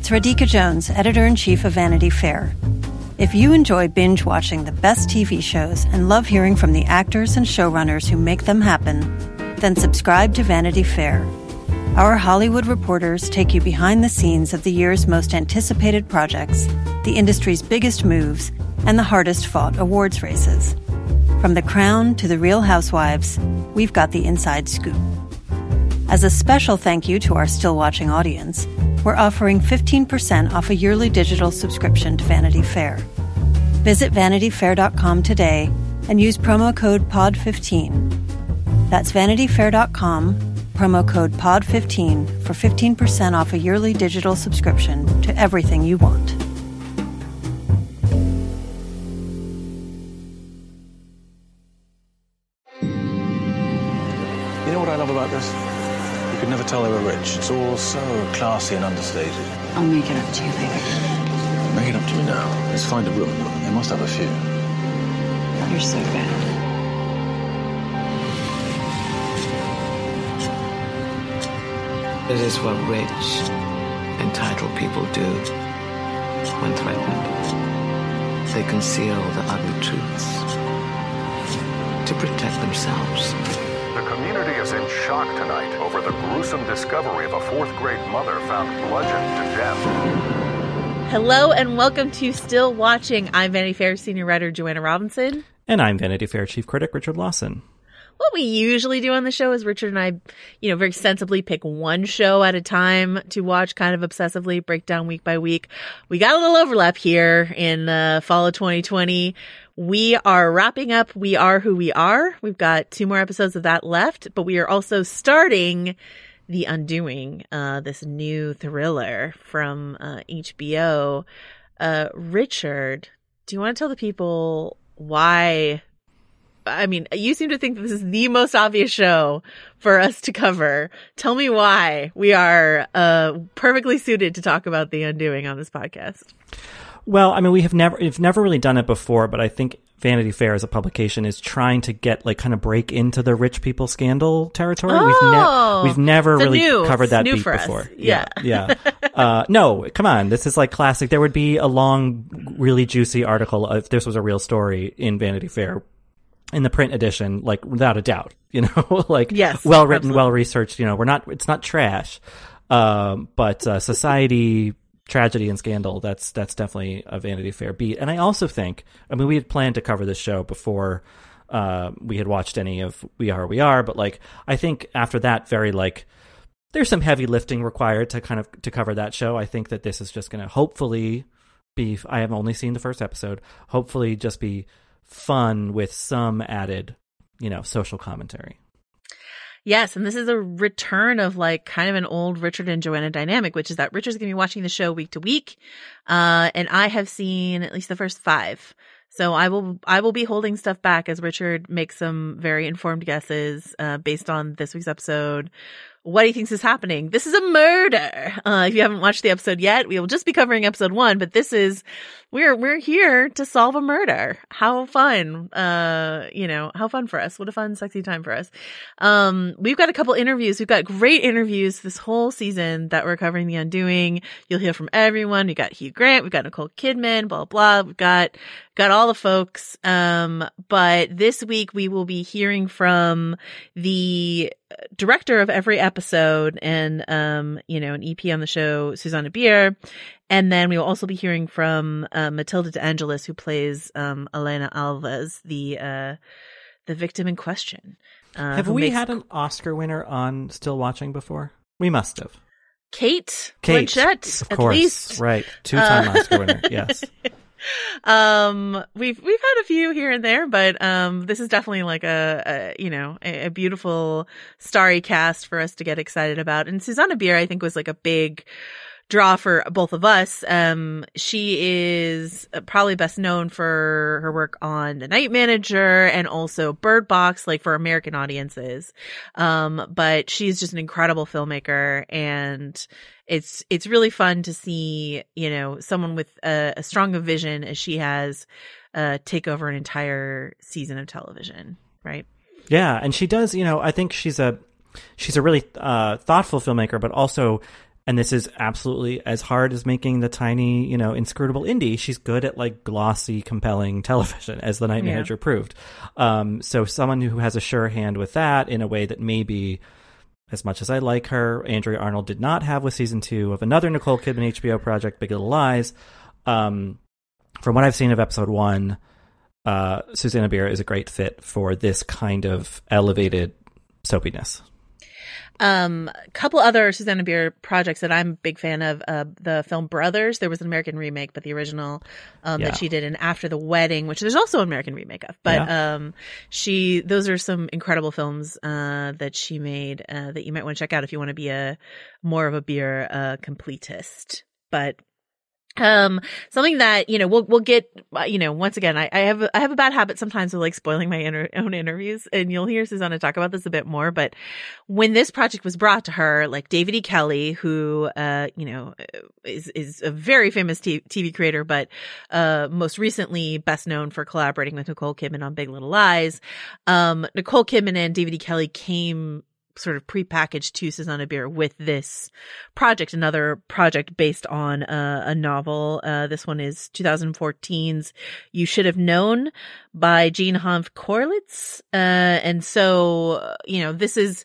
It's Radhika Jones, editor-in-chief of Vanity Fair. If you enjoy binge-watching the best TV shows and love hearing from the actors and showrunners who make them happen, then subscribe to Vanity Fair. Our Hollywood reporters take you behind the scenes of the year's most anticipated projects, the industry's biggest moves, and the hardest-fought awards races. From The Crown to The Real Housewives, we've got the inside scoop. As a special thank you to our still-watching audience, we're offering 15% off a yearly digital subscription to Vanity Fair. Visit vanityfair.com today and use promo code POD15. That's vanityfair.com, promo code POD15 for 15% off a yearly digital subscription to everything you want. You know what I love about this? You could never tell they were rich. It's all so classy and understated. I'll make it up to you later. Make it up to me now. Let's find a room. They must have a few. You're so bad. This is what rich, entitled people do when threatened. They conceal the ugly truths to protect themselves. The community is in shock tonight over the gruesome discovery of a fourth-grade mother found bludgeoned to death. Hello and welcome to Still Watching. I'm Vanity Fair senior writer Joanna Robinson. And I'm Vanity Fair chief critic Richard Lawson. What we usually do on the show is Richard and I, very sensibly pick one show at a time to watch kind of obsessively, break down week by week. We got a little overlap here in fall of 2020. We are wrapping up We Are Who We Are. We've got 2 more episodes of that left, but we are also starting The Undoing, this new thriller from HBO. Richard, do you want to tell the people why? I mean, you seem to think this is the most obvious show for us to cover. Tell me why we are perfectly suited to talk about The Undoing on this podcast. Well, I mean, we've never really done it before, but I think Vanity Fair as a publication is trying to get kind of break into the rich people scandal territory. We've never really covered that beat before. Yeah. No, come on. This is classic. There would be a long, really juicy article if this was a real story in Vanity Fair in the print edition, without a doubt, yes, well written, well researched, it's not trash. But society, tragedy and scandal, that's definitely a Vanity Fair beat. And I also think, we had planned to cover this show before we had watched any of We Are, We Are, but I think after that there's some heavy lifting required to cover that show. I think that this is just going to hopefully be, I have only seen the first episode, hopefully just be fun with some added, social commentary. Yes, and this is a return of kind of an old Richard and Joanna dynamic, which is that Richard's going to be watching the show week to week, and I have seen at least the first 5. So I will be holding stuff back as Richard makes some very informed guesses based on this week's episode. What he thinks is happening. This is a murder. If you haven't watched the episode yet, we will just be covering episode 1, but this is, we're here to solve a murder. How fun, how fun for us. What a fun, sexy time for us. We've got a couple interviews. We've got great interviews this whole season that we're covering The Undoing. You'll hear from everyone. We got Hugh Grant. We've got Nicole Kidman, blah, blah. We've got all the folks. But this week we will be hearing from the director of every episode and, an EP on the show, Susanna Bier. And then we will also be hearing from Matilda De Angelis, who plays Elena Alves, the victim in question. Have we had an Oscar winner on Still Watching before? We must have. Kate Blanchett, of course, at least. Right. 2-time Oscar winner, yes. We've had a few here and there, but this is definitely a beautiful starry cast for us to get excited about. And Susanna Bier, I think, was a big draw for both of us. She is probably best known for her work on The Night Manager and also Bird Box, for American audiences. But she's just an incredible filmmaker, and it's really fun to see, someone with a strong vision as she has, take over an entire season of television. Right. Yeah. And she does, I think she's a really, thoughtful filmmaker, but also And this is absolutely as hard as making the tiny, inscrutable indie. She's good at like glossy, compelling television, as The Night Manager proved. So someone who has a sure hand with that in a way that maybe, as much as I like her, Andrea Arnold did not have with season 2 of another Nicole Kidman HBO project, Big Little Lies. From what I've seen of episode 1, Susanna Bier is a great fit for this kind of elevated soapiness. Couple other Susanna Bier projects that I'm a big fan of, the film Brothers. There was an American remake, but the original that she did in After the Wedding, which there's also an American remake of. But those are some incredible films that she made that you might want to check out if you want to be more of a Bier completist. But something that, we'll get, once again, I have a bad habit sometimes of like spoiling my own interviews, and you'll hear Susanna talk about this a bit more. But when this project was brought to her, like David E. Kelley, who, is a very famous TV creator, but, most recently best known for collaborating with Nicole Kidman on Big Little Lies. Nicole Kidman and David E. Kelley came sort of prepackaged to Susanna Bier with this project, another project based on a novel. This one is 2014's You Should Have Known by Jean Hanff Korelitz. And so, this is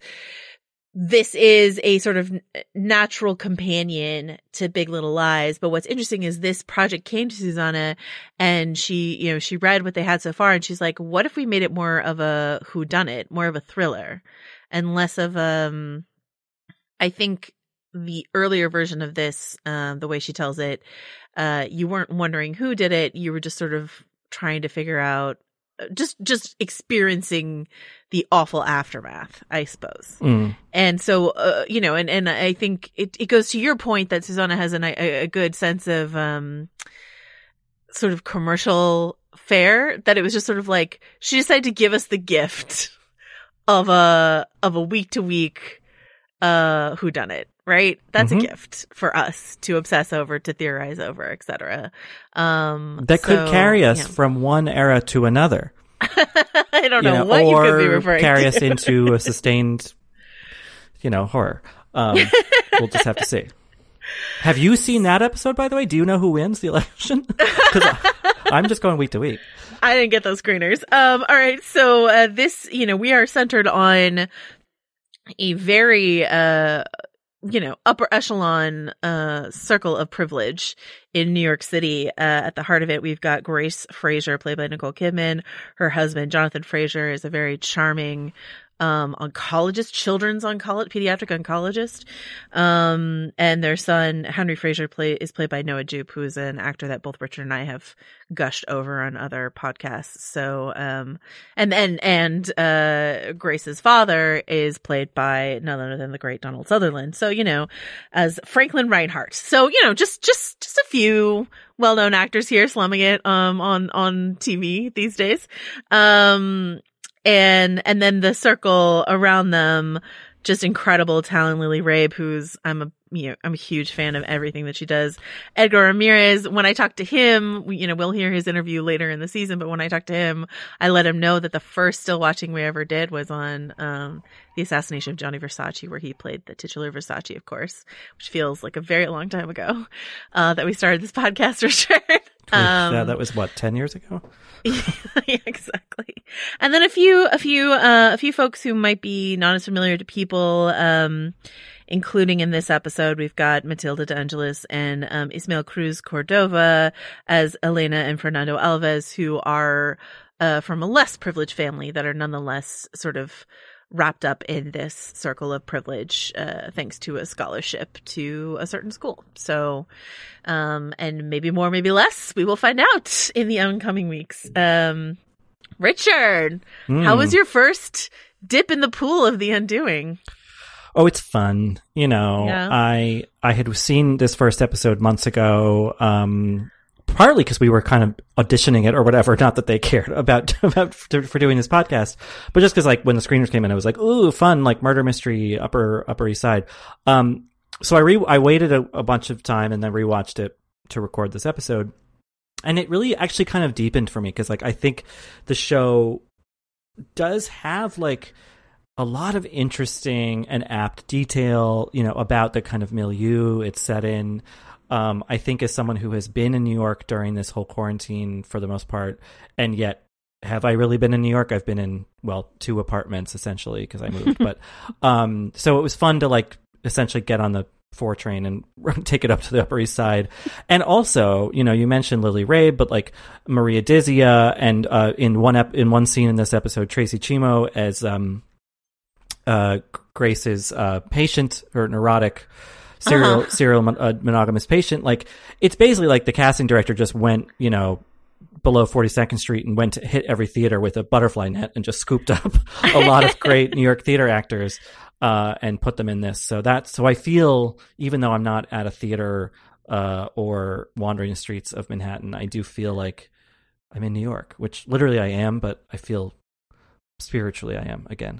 a sort of natural companion to Big Little Lies. But what's interesting is this project came to Susanna and she read what they had so far, and she's like, what if we made it more of a whodunit, more of a thriller? And less of I think the earlier version of this, the way she tells it, you weren't wondering who did it. You were just sort of trying to figure out, just experiencing the awful aftermath, I suppose. And so, and I think it goes to your point that Susanna has a good sense of sort of commercial fare, that it was just sort of like she decided to give us the gift of a week to week whodunit, right? That's a gift for us to obsess over, to theorize over, etc. That could carry us from one era to another. I don't know what you could be referring to. Or carry us into a sustained, horror. We'll just have to see. Have you seen that episode, by the way? Do you know who wins the election? Because I'm just going week to week. I didn't get those screeners. All right. So, this, we are centered on a very, upper echelon, circle of privilege in New York City. At the heart of it, we've got Grace Fraser, played by Nicole Kidman. Her husband, Jonathan Fraser, is a very charming, oncologist, pediatric oncologist. And their son, Henry Fraser, is played by Noah Jupe, who is an actor that both Richard and I have gushed over on other podcasts. So, and Grace's father is played by none other than the great Donald Sutherland. So, as Franklin Reinhardt. So, just a few well-known actors here slumming it, on TV these days. And then the circle around them, just incredible talent. Lily Rabe, who's, I'm a huge fan of everything that she does. Edgar Ramirez, when I talked to him, we'll hear his interview later in the season, but when I talked to him, I let him know that the first Still Watching we ever did was on, the assassination of Gianni Versace, where he played the titular Versace, of course, which feels like a very long time ago, that we started this podcast, Richard. Yeah, that was 10 years ago? Yeah, exactly. And then a few folks who might be not as familiar to people, including in this episode, we've got Matilda De Angelis and Ismael Cruz Cordova as Elena and Fernando Alves, who are from a less privileged family that are nonetheless sort of wrapped up in this circle of privilege, thanks to a scholarship to a certain school. So, and maybe more, maybe less, we will find out in the oncoming weeks. Richard, how was your first dip in the pool of The Undoing? Oh, it's fun. I had seen this first episode months ago, partly because we were kind of auditioning it or whatever, not that they cared about for doing this podcast, but just because when the screeners came in, I was like, ooh, fun, murder mystery, Upper East Side. So I waited a bunch of time and then rewatched it to record this episode. And it really actually kind of deepened for me because I think the show does have a lot of interesting and apt detail, about the kind of milieu it's set in. I think as someone who has been in New York during this whole quarantine for the most part, and yet have I really been in New York? I've been in, 2 apartments essentially because I moved. But so it was fun to essentially get on the 4 train and take it up to the Upper East Side. And also, you mentioned Lily Rabe, but Maria Dizia, and in one scene in this episode, Tracy Chimo as Grace's patient, or neurotic serial monogamous patient. It's basically the casting director just went, below 42nd Street and went to hit every theater with a butterfly net and just scooped up a lot of great New York theater actors and put them in this. So I feel, even though I'm not at a theater or wandering the streets of Manhattan, I do feel like I'm in New York, which literally I am, but I feel spiritually I am again.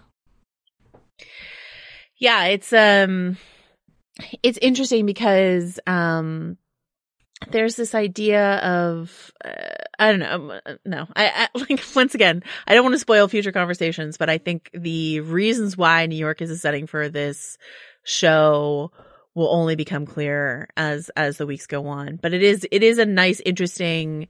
Yeah, it's interesting because there's this idea of I don't know. No, I once again, I don't want to spoil future conversations, but I think the reasons why New York is a setting for this show will only become clear as the weeks go on. But it is a nice, interesting,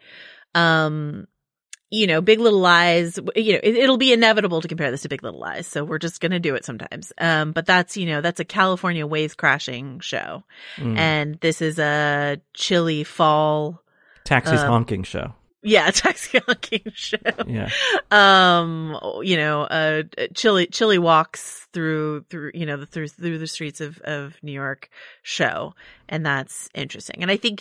Big Little Lies. It'll be inevitable to compare this to Big Little Lies, so we're just gonna do it sometimes. But that's a California wave crashing show, and this is a chilly fall taxis honking show. Yeah, taxi honking show. Yeah. Chilly walks through the streets of New York show, and that's interesting. And I think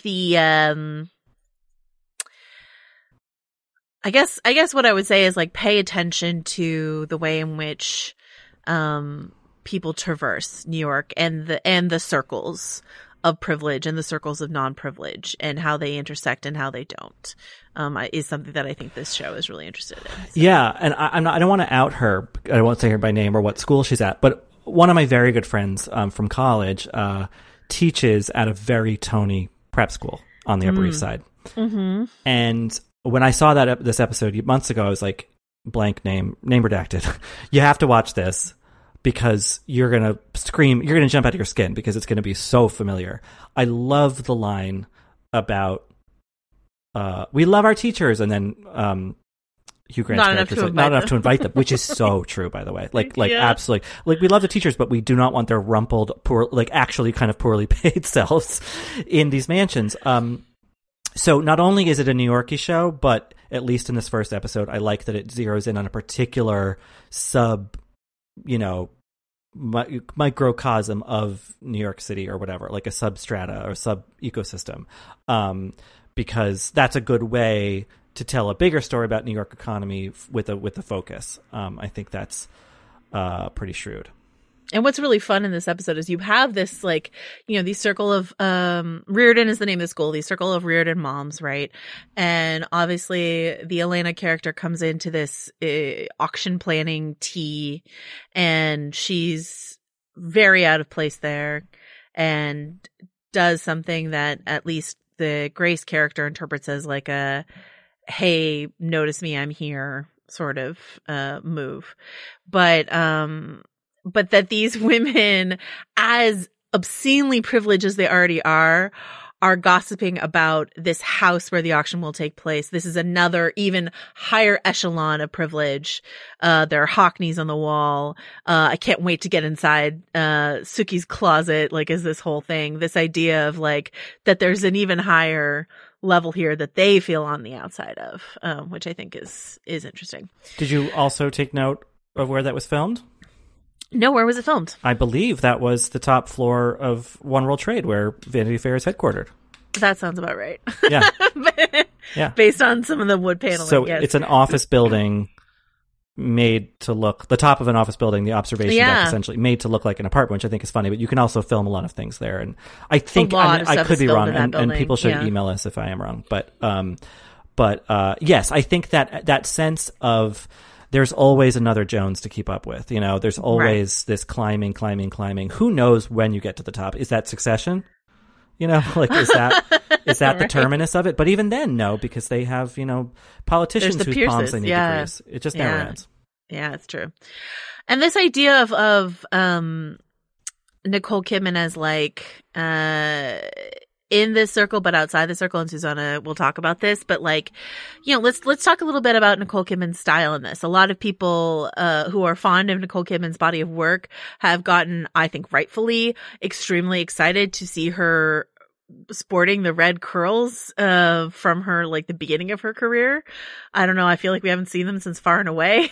I guess what I would say is pay attention to the way in which people traverse New York and the circles of privilege and the circles of non-privilege and how they intersect and how they don't is something that I think this show is really interested in. So. Yeah, and I don't want to out her. I won't say her by name or what school she's at, but one of my very good friends from college teaches at a very Tony prep school on the Upper East Side, and when I saw this episode months ago, I was like, blank name redacted. You have to watch this because you're going to scream, you're going to jump out of your skin because it's going to be so familiar. I love the line about, we love our teachers, and then Hugh Grant's character is not enough to invite them, which is so true, by the way. Absolutely. We love the teachers, but we do not want their rumpled, actually kind of poorly paid selves in these mansions. So not only is it a New Yorkie show, but at least in this first episode, I like that it zeroes in on a particular microcosm of New York City or whatever, like a substrata or sub ecosystem, because that's a good way to tell a bigger story about New York economy with a focus. I think that's pretty shrewd. And what's really fun in this episode is you have this these circle of Reardon is the name of the school, these circle of Reardon moms, right? And obviously the Elena character comes into this auction planning tea, and she's very out of place there and does something that at least the Grace character interprets as a hey, notice me, I'm here sort of move. But that these women, as obscenely privileged as they already are gossiping about this house where the auction will take place. This is another even higher echelon of privilege. There are Hockneys on the wall. I can't wait to get inside Sookie's closet. Is this whole thing, this idea of that there's an even higher level here that they feel on the outside of, which I think is interesting. Did you also take note of where that was filmed? No, where was it filmed? I believe that was the top floor of One World Trade, where Vanity Fair is headquartered. That sounds about right. Yeah. Yeah. Based on some of the wood paneling. So it's an office building made to look, the top of an office building, the observation deck essentially made to look like an apartment, which I think is funny, but you can also film a lot of things there. And I think I could be wrong, and people should email us if I am wrong. But yes, I think that sense of, there's always another Jones to keep up with. There's always this climbing. Who knows when you get to the top? Is that Succession? Is that the terminus of it? But even then, no, because they have, politicians whose palms they need to grease. It just never ends. Yeah, it's true. And this idea of Nicole Kidman as like in this circle but outside the circle, and Susanna will talk about this, but like, you know, let's talk a little bit about Nicole Kidman's style in this. A lot of people who are fond of Nicole Kidman's body of work have gotten, I think rightfully, extremely excited to see her sporting the red curls from her, like, the beginning of her career. I don't know, I feel like we haven't seen them since Far and Away.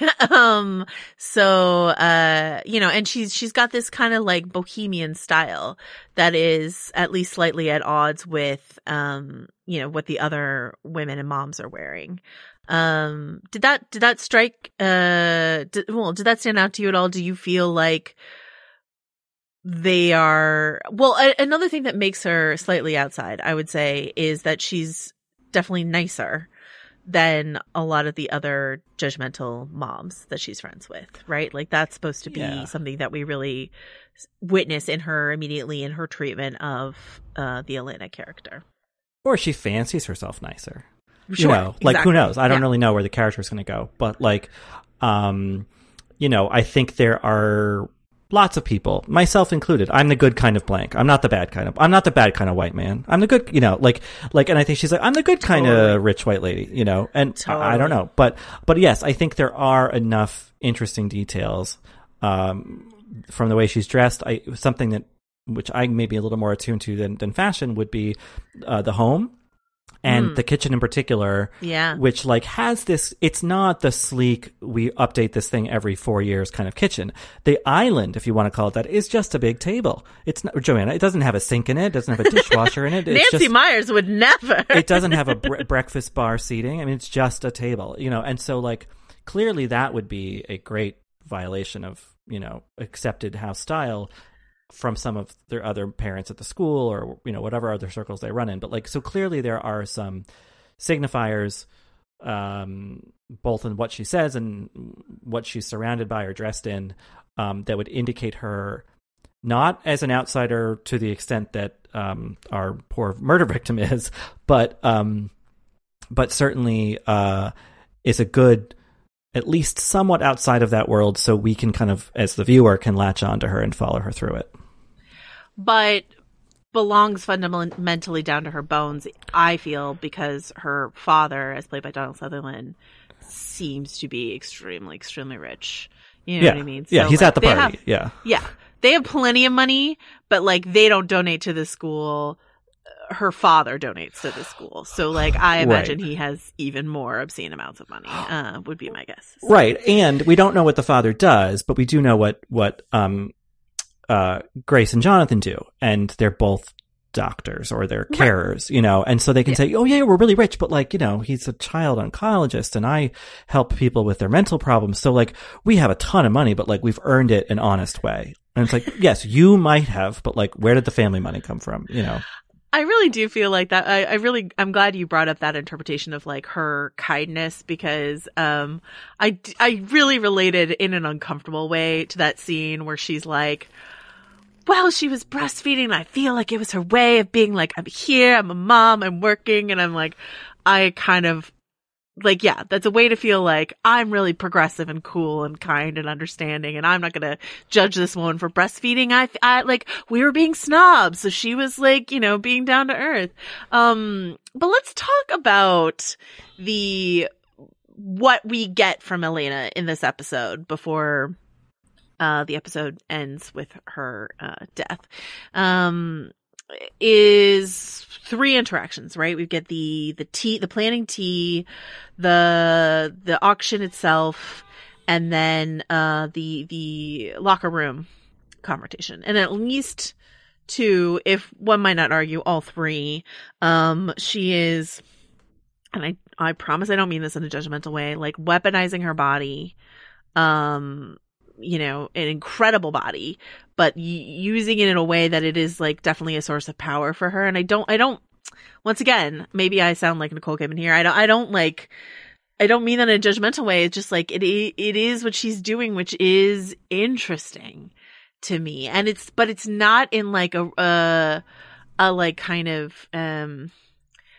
So you know, and she's got this kind of like bohemian style that is at least slightly at odds with you know, what the other women and moms are wearing. Did that strike did that stand out to you at all? Do you feel like they are, well, another thing that makes her slightly outside, I would say, is that she's definitely nicer than a lot of the other judgmental moms that she's friends with, right? Like, that's supposed to be something that we really witness in her immediately in her treatment of the Elena character. Or she fancies herself nicer. Sure, you know, like, exactly. who knows? I don't really know where the character is going to go. But, like, you know, I think there are lots of people, myself included. I'm the good kind of blank. I'm not the bad kind of white man. I'm the good, you know, like, and I think she's like, I'm the good kind of rich white lady, you know, and I don't know. But yes, I think there are enough interesting details, from the way she's dressed. Something that, which I may be a little more attuned to than fashion would be, the home. And the kitchen in particular, which like has this, it's not the sleek, we update this thing every 4 years kind of kitchen. The island, if you want to call it that, is just a big table. It's not, Joanna, it doesn't have a sink in it. It doesn't have a dishwasher in it. It's Nancy Myers would never. It doesn't have a breakfast bar seating. I mean, it's just a table, you know, and so like clearly that would be a great violation of, you know, accepted house style from some of their other parents at the school or, you know, whatever other circles they run in. But like, so clearly there are some signifiers, both in what she says and what she's surrounded by or dressed in, that would indicate her not as an outsider to the extent that our poor murder victim is, but certainly is a good, at least somewhat outside of that world, so we can kind of, as the viewer, can latch onto her and follow her through it. But belongs fundamentally down to her bones, I feel, because her father, as played by Donald Sutherland, seems to be extremely, extremely rich. You know what I mean? Yeah, so, he's like, at the party. Yeah. They have plenty of money, but like they don't donate to the school. Her father donates to the school. So like I imagine he has even more obscene amounts of money, would be my guess. Right. And we don't know what the father does, but we do know what Grace and Jonathan do. And they're both doctors or they're carers, you know, and so they can say, oh yeah, we're really rich, but like, you know, he's a child oncologist and I help people with their mental problems. So like we have a ton of money, but like we've earned it an honest way. And it's like, yes, you might have, but like, where did the family money come from? You know? I really do feel like that. I'm glad you brought up that interpretation of like her kindness, because I really related in an uncomfortable way to that scene where she's like, well, she was breastfeeding and I feel like it was her way of being like, I'm here, I'm a mom, I'm working. And I'm like, I kind of like, yeah, that's a way to feel like I'm really progressive and cool and kind and understanding. And I'm not going to judge this woman for breastfeeding. I like, we were being snobs. So she was like, you know, being down to earth. But let's talk about what we get from Elena in this episode before the episode ends with her death. Is 3 interactions, right? We get the planning tea, the auction itself, and then the locker room confrontation. And at least 2, if one might not argue all 3, she is, and I promise I don't mean this in a judgmental way, like weaponizing her body, you know, an incredible body, but using it in a way that it is like definitely a source of power for her. And I don't, once again, maybe I sound like Nicole Kidman here. I don't mean that in a judgmental way. It's just like, it is what she's doing, which is interesting to me. And but it's not in like a like kind of,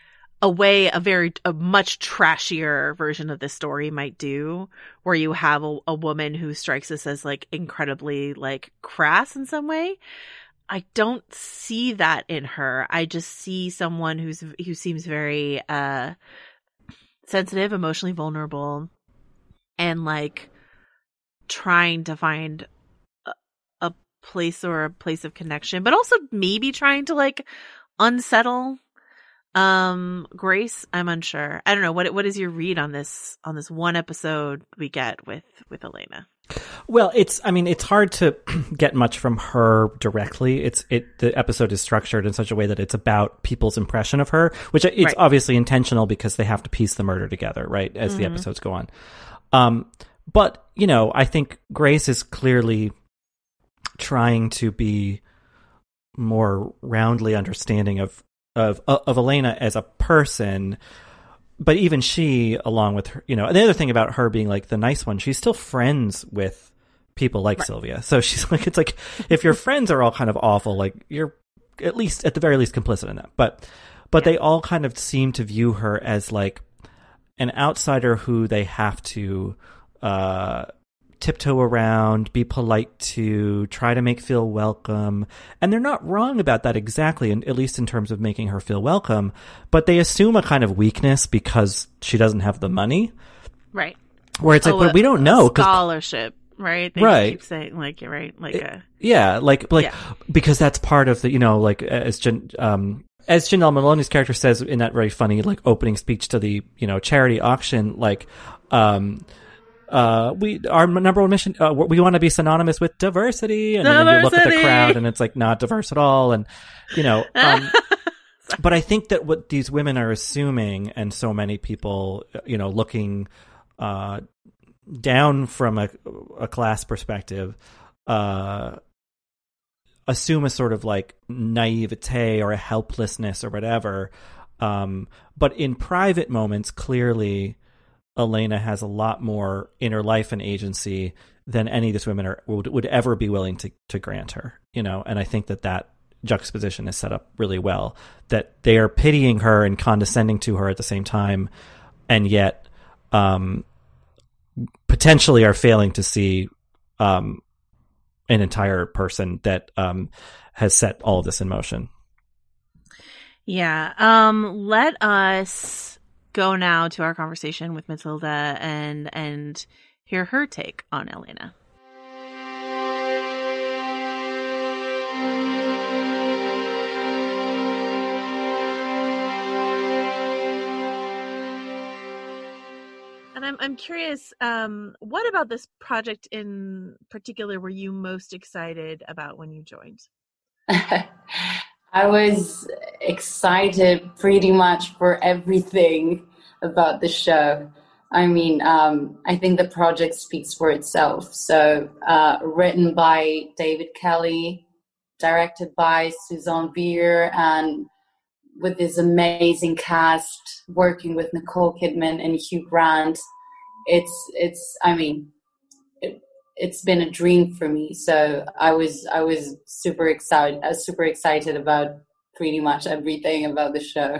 way a much trashier version of this story might do, where you have a woman who strikes us as like incredibly like crass in some way. I don't see that in her. I just see someone who seems very sensitive, emotionally vulnerable, and like trying to find a place of connection, but also maybe trying to like unsettle Grace. I'm unsure. I don't know. What is your read on this one episode we get with Elena? Well, it's hard to get much from her directly. The episode is structured in such a way that it's about people's impression of her, which it's right. Obviously intentional because they have to piece the murder together, right, as the episodes go on. But, I think Grace is clearly trying to be more roundly understanding of Elena as a person. But even she, along with her, the other thing about her being like the nice one, she's still friends with people like right. Sylvia. So she's like, it's like, if your friends are all kind of awful, like you're at the very least complicit in that. But yeah. They all kind of seem to view her as like an outsider who they have to tiptoe around, be polite to, try to make feel welcome. And they're not wrong about that exactly, at least in terms of making her feel welcome, but they assume a kind of weakness because she doesn't have the money. Right. Where it's like, but we don't know. Scholarship, right? They right. keep saying, like, you're right. Like, because that's part of the, as Janelle Maloney's character says in that very funny, like, opening speech to the, charity auction, like, our number one mission, we want to be synonymous with diversity, and then you look at the crowd and it's like not diverse at all, and but I think that what these women are assuming, and so many people looking down from a class perspective, assume a sort of like naivete or a helplessness or whatever, but in private moments clearly Elena has a lot more inner life and agency than any of these women would ever be willing to grant her, and I think that juxtaposition is set up really well, that they are pitying her and condescending to her at the same time, and yet potentially are failing to see an entire person that has set all of this in motion. Yeah. Let us go now to our conversation with Matilda and hear her take on Elena. And I'm curious, what about this project in particular were you most excited about when you joined? I was excited pretty much for everything about the show. I mean, I think the project speaks for itself. So, written by David Kelly, directed by Suzanne Bier, and with this amazing cast, working with Nicole Kidman and Hugh Grant. It's been a dream for me. So I was super excited about pretty much everything about the show.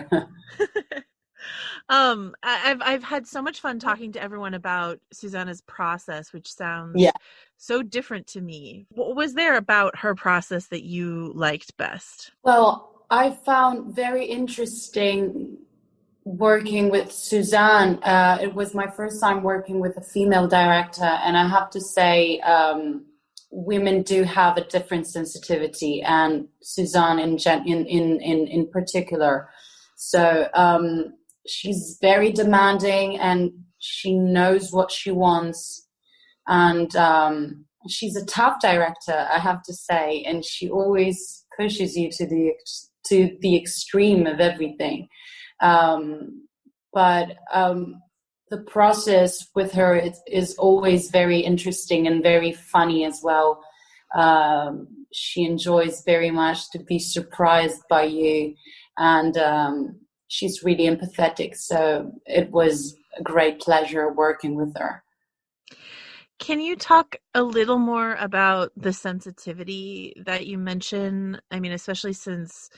I've had so much fun talking to everyone about Susanna's process, which sounds so different to me. What was there about her process that you liked best? Well, I found very interesting working with Suzanne. It was my first time working with a female director, and I have to say, women do have a different sensitivity, and Suzanne in particular. So she's very demanding, and she knows what she wants, and she's a tough director, I have to say, and she always pushes you to the extreme of everything. But the process with her is always very interesting and very funny as well. She enjoys very much to be surprised by you, and she's really empathetic. So it was a great pleasure working with her. Can you talk a little more about the sensitivity that you mentioned? I mean, especially since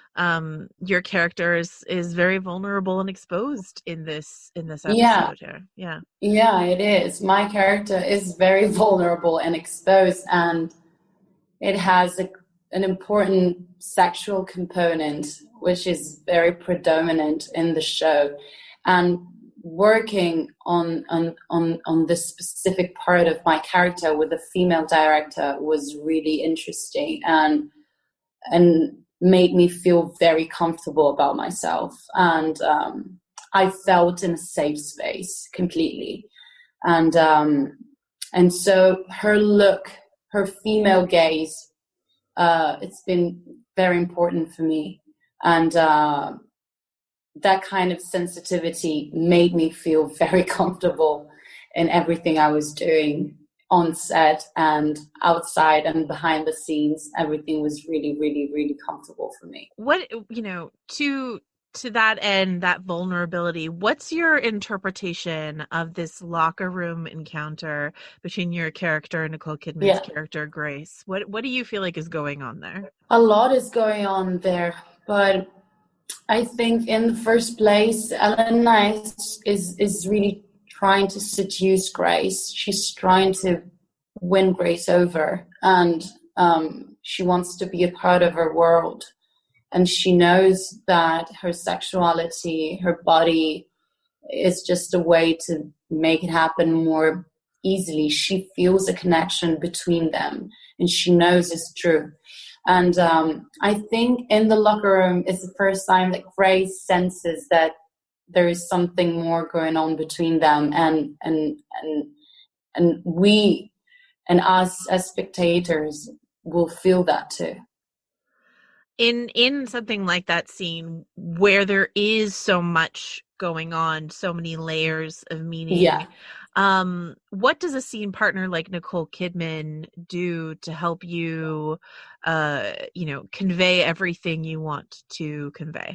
your character is very vulnerable and exposed in this episode here. Yeah, it is. My character is very vulnerable and exposed, and it has an important sexual component, which is very predominant in the show. And working on this specific part of my character with a female director was really interesting and made me feel very comfortable about myself. And I felt in a safe space completely. And so her look, her female gaze, it's been very important for me. And that kind of sensitivity made me feel very comfortable in everything I was doing on set and outside and behind the scenes. Everything was really, really, really comfortable for me. What, to that end, that vulnerability, what's your interpretation of this locker room encounter between your character and Nicole Kidman's character, Grace? What do you feel like is going on there? A lot is going on there, but I think in the first place, Elena is really trying to seduce Grace. She's trying to win Grace over, and she wants to be a part of her world. And she knows that her sexuality, her body, is just a way to make it happen more easily. She feels a connection between them, and she knows it's true. And I think in the locker room is the first time that Grace senses that there is something more going on between them, and we and us as spectators will feel that too. In something like that scene where there is so much going on, so many layers of meaning, what does a scene partner like Nicole Kidman do to help you, convey everything you want to convey?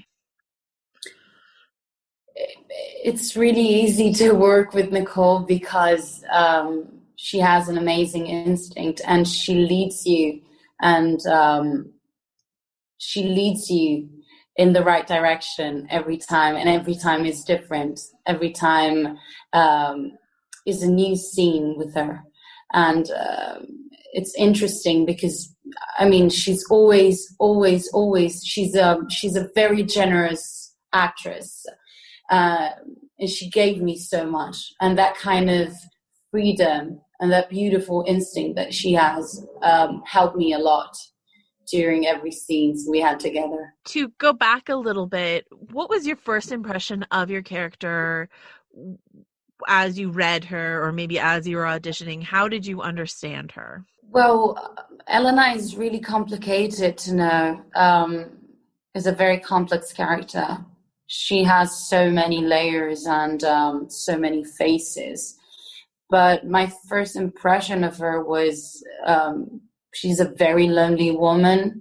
It's really easy to work with Nicole because she has an amazing instinct, and she leads you, and she leads you in the right direction every time, and every time is different. Every time is a new scene with her, and it's interesting because she's always she's a very generous actress, and she gave me so much, and that kind of freedom and that beautiful instinct that she has helped me a lot during every scene we had together. To go back a little bit, what was your first impression of your character as you read her, or maybe as you were auditioning? How did you understand her? Well, Elena is really complicated to know. Is a very complex character. She has so many layers and so many faces. But my first impression of her was she's a very lonely woman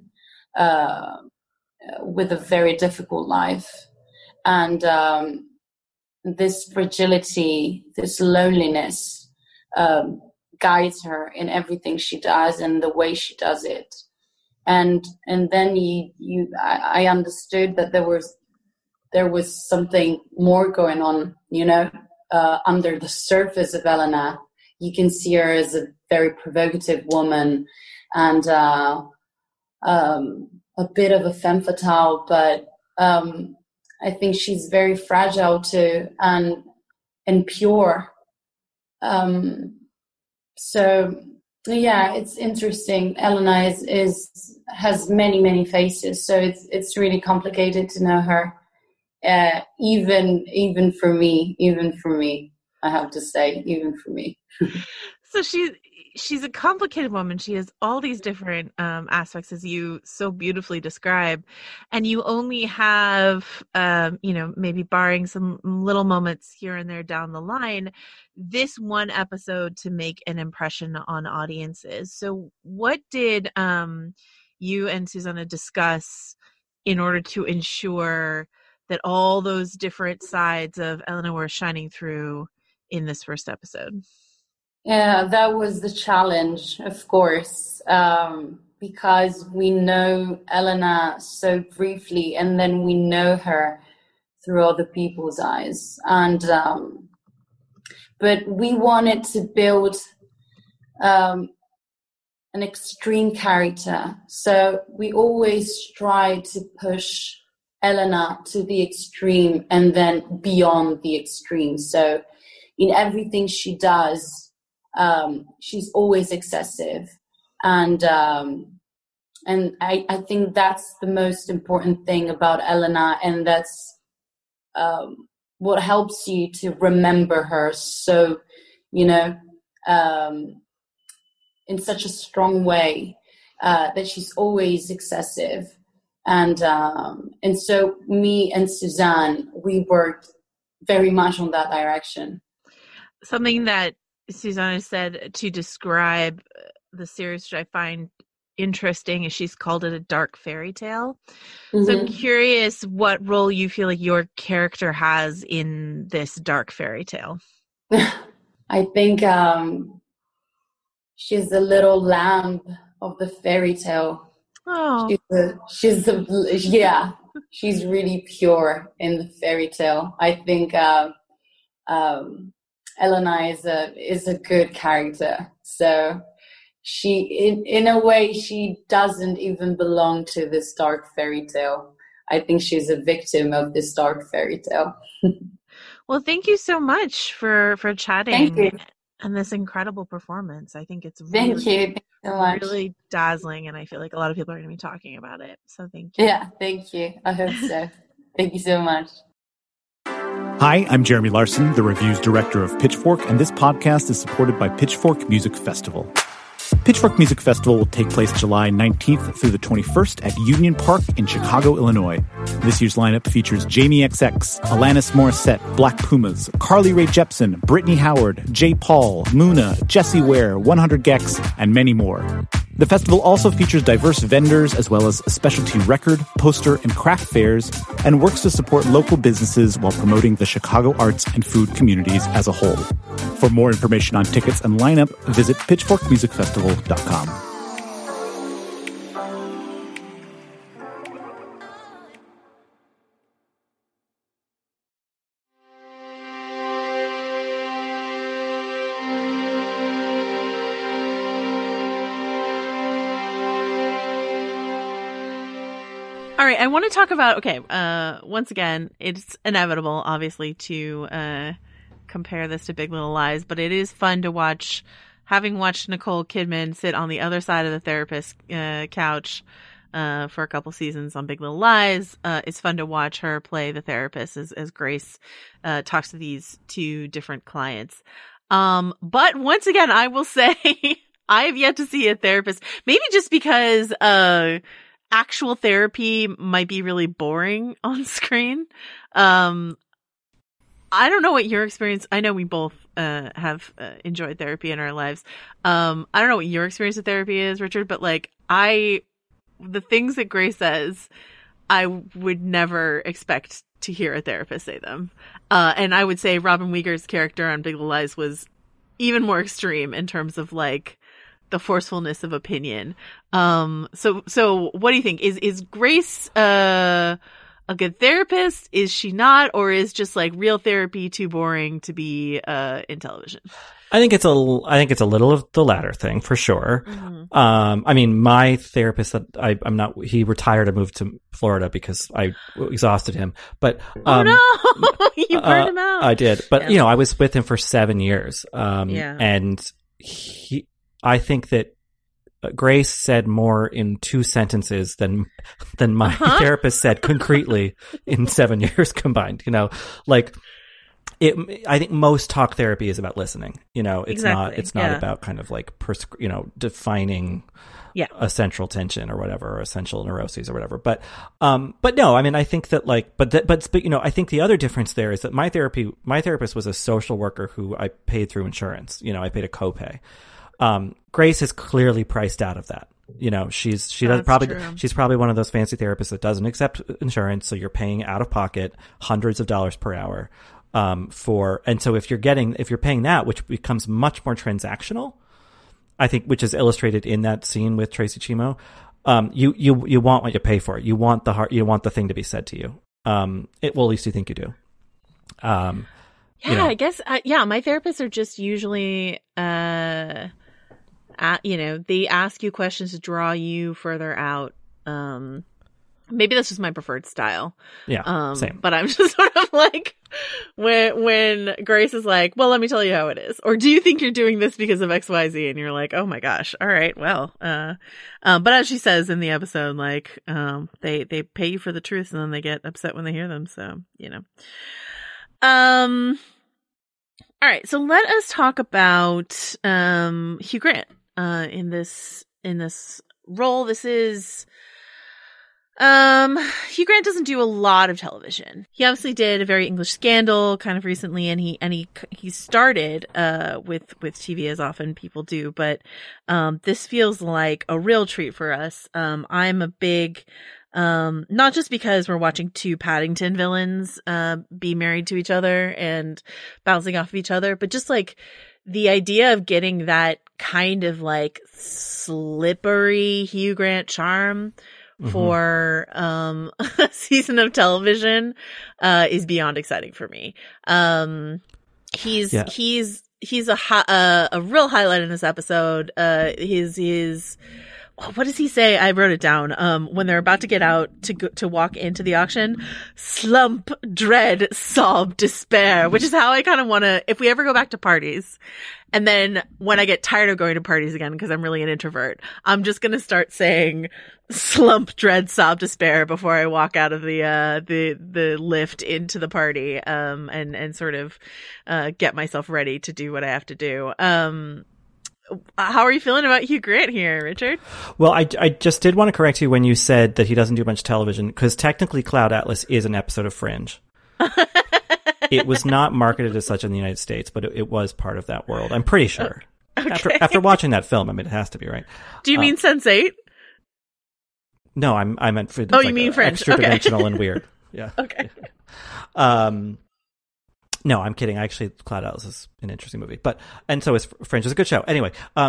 with a very difficult life. And this fragility, this loneliness guides her in everything she does and the way she does it. And then I understood that there was something more going on, under the surface of Elena. You can see her as a very provocative woman and a bit of a femme fatale, but I think she's very fragile too and pure. So yeah, it's interesting. Elena has many faces, so it's really complicated to know her. Even for me, I have to say, even for me. So she's a complicated woman. She has all these different aspects, as you so beautifully describe, and you only have, maybe barring some little moments here and there down the line, this one episode to make an impression on audiences. So what did you and Susanna discuss in order to ensure that all those different sides of Elena were shining through in this first episode? Yeah, that was the challenge, of course, because we know Elena so briefly, and then we know her through other people's eyes. And but we wanted to build an extreme character, so we always try to push Elena to the extreme and then beyond the extreme. So in everything she does, she's always excessive, and I think that's the most important thing about Elena, and that's what helps you to remember her so, in such a strong way, that she's always excessive. And so me and Suzanne, we worked very much on that direction. Something that Suzanne has said to describe the series, which I find interesting, is she's called it a dark fairy tale. Mm-hmm. So I'm curious what role you feel like your character has in this dark fairy tale. I think she's the little lamb of the fairy tale. Oh, she's really pure in the fairy tale. I think Elena is a good character. So she, in a way, she doesn't even belong to this dark fairy tale. I think she's a victim of this dark fairy tale. Well, thank you so much for chatting. Thank you. And this incredible performance. I think it's Thank you so much. Really dazzling, and I feel like a lot of people are going to be talking about it. So thank you. Yeah, thank you. I hope so. Thank you so much. Hi, I'm Jeremy Larson, the reviews director of Pitchfork, and this podcast is supported by Pitchfork Music Festival. Pitchfork Music Festival will take place July 19th through the 21st at Union Park in Chicago, Illinois. This year's lineup features Jamie XX, Alanis Morissette, Black Pumas, Carly Rae Jepsen, Brittany Howard, J. Paul, Muna, Jessie Ware, 100 Gex, and many more. The festival also features diverse vendors as well as specialty record, poster, and craft fairs, and works to support local businesses while promoting the Chicago arts and food communities as a whole. For more information on tickets and lineup, visit pitchforkmusicfestival.com. All right, I want to talk about, once again, it's inevitable, obviously, to compare this to Big Little Lies, but it is fun to watch, having watched Nicole Kidman sit on the other side of the therapist couch for a couple seasons on Big Little Lies. It's fun to watch her play the therapist as Grace talks to these two different clients. But once again, I will say I have yet to see a therapist, maybe just because actual therapy might be really boring on screen. I don't know what your experience, I know we both have enjoyed therapy in our lives. I don't know what your experience with therapy is, Richard, but like the things that Grace says, I would never expect to hear a therapist say them. And I would say Robin Uyghur's character on Big Little Lies was even more extreme in terms of like the forcefulness of opinion. So what do you think? Is Grace a good therapist? Is she not? Or is just like real therapy too boring to be in television? I think it's a little of the latter thing for sure. Mm-hmm. I mean, my therapist that he retired and moved to Florida because I exhausted him. But oh no, you burned him out. I did, but yeah. I was with him for 7 years. And I think that Grace said more in 2 sentences than my therapist said concretely in 7 years combined. I think most talk therapy is about listening. It's not about kind of like defining a central tension or whatever, or essential neuroses or whatever. But no, I mean, I think that I think the other difference there is that my therapist was a social worker who I paid through insurance. I paid a copay. Grace is clearly priced out of that. She's probably one of those fancy therapists that doesn't accept insurance, so you're paying out of pocket hundreds of dollars per hour and so if you're paying that, which becomes much more transactional, I think, which is illustrated in that scene with Tracy Chimo. You want what you pay for. You want the thing to be said to you. Well, at least you think you do. I guess. My therapists are just usually, they ask you questions to draw you further out. Maybe that's just my preferred style. Yeah, same. But I'm just sort of like, when Grace is like, well, let me tell you how it is. Or do you think you're doing this because of XYZ? And you're like, oh my gosh. All right. Well, but as she says in the episode, like, they pay you for the truth and then they get upset when they hear them. So, all right. So let us talk about, Hugh Grant, in this role. This is, Hugh Grant doesn't do a lot of television. He obviously did A Very English Scandal kind of recently, and he started with TV, as often people do, but this feels like a real treat for us. I'm a big, not just because we're watching two Paddington villains be married to each other and bouncing off of each other, but just like the idea of getting that kind of like slippery Hugh Grant charm for a season of television is beyond exciting for me. He's a real highlight in this episode. His what does he say? I wrote it down. When they're about to get out to walk into the auction, slump, dread, sob, despair, which is how I kind of want to, if we ever go back to parties, and then when I get tired of going to parties again, because I'm really an introvert, I'm just going to start saying slump, dread, sob, despair before I walk out of the lift into the party, and sort of, get myself ready to do what I have to do. How are you feeling about Hugh Grant here, Richard? Well, I just did want to correct you when you said that he doesn't do much television, because technically Cloud Atlas is an episode of Fringe. It was not marketed as such in the United States, but it was part of that world. I'm pretty sure. Okay. After watching that film, I mean, it has to be, right? Do you mean Sense8? No, I meant for you mean Fringe? Extra dimensional and weird. Yeah. Okay. No, I'm kidding. Actually, Cloud Atlas is an interesting movie, and so is Fringe. It's a good show. Anyway,